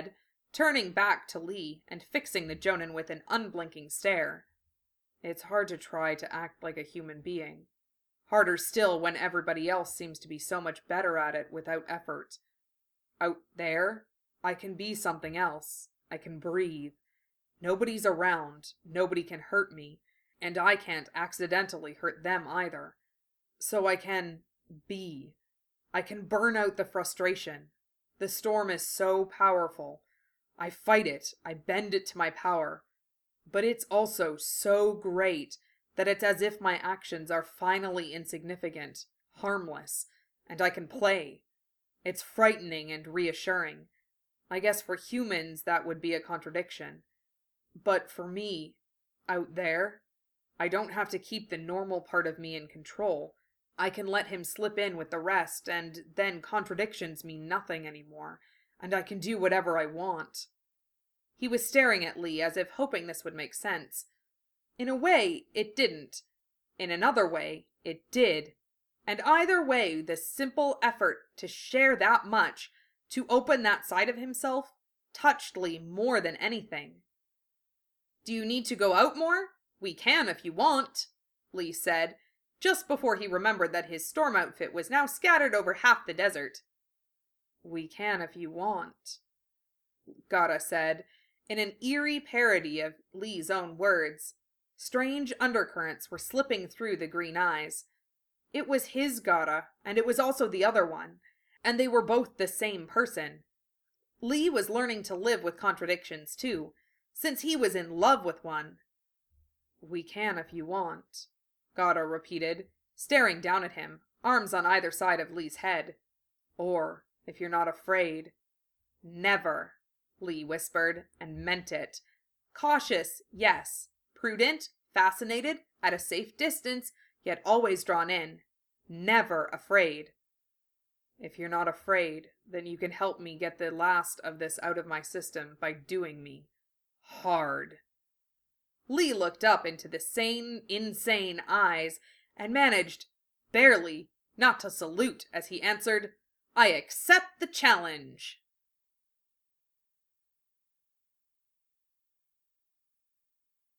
turning back to Lee and fixing the Jonin with an unblinking stare. It's hard to try to act like a human being. Harder still when everybody else seems to be so much better at it without effort. Out there, I can be something else. I can breathe. Nobody's around, nobody can hurt me, and I can't accidentally hurt them either. So I can be. I can burn out the frustration. The storm is so powerful. I fight it, I bend it to my power. But it's also so great that it's as if my actions are finally insignificant, harmless, and I can play. It's frightening and reassuring. I guess for humans that would be a contradiction. But for me, out there, I don't have to keep the normal part of me in control. I can let him slip in with the rest, and then contradictions mean nothing anymore, and I can do whatever I want. He was staring at Lee as if hoping this would make sense. In a way, it didn't. In another way, it did. And either way, the simple effort to share that much, to open that side of himself, touched Lee more than anything. Do you need to go out more? We can if you want, Lee said, just before he remembered that his storm outfit was now scattered over half the desert. We can if you want, Gata said, in an eerie parody of Lee's own words. Strange undercurrents were slipping through the green eyes. It was his Gata, and it was also the other one, and they were both the same person. Lee was learning to live with contradictions, too, since he was in love with one. We can if you want, Gata repeated, staring down at him, arms on either side of Lee's head. Or, if you're not afraid. Never, Lee whispered, and meant it. Cautious, yes. Prudent, fascinated, at a safe distance, yet always drawn in. Never afraid. If you're not afraid, then you can help me get the last of this out of my system by doing me hard. Lee looked up into the sane, insane eyes and managed, barely, not to salute as he answered, I accept the challenge.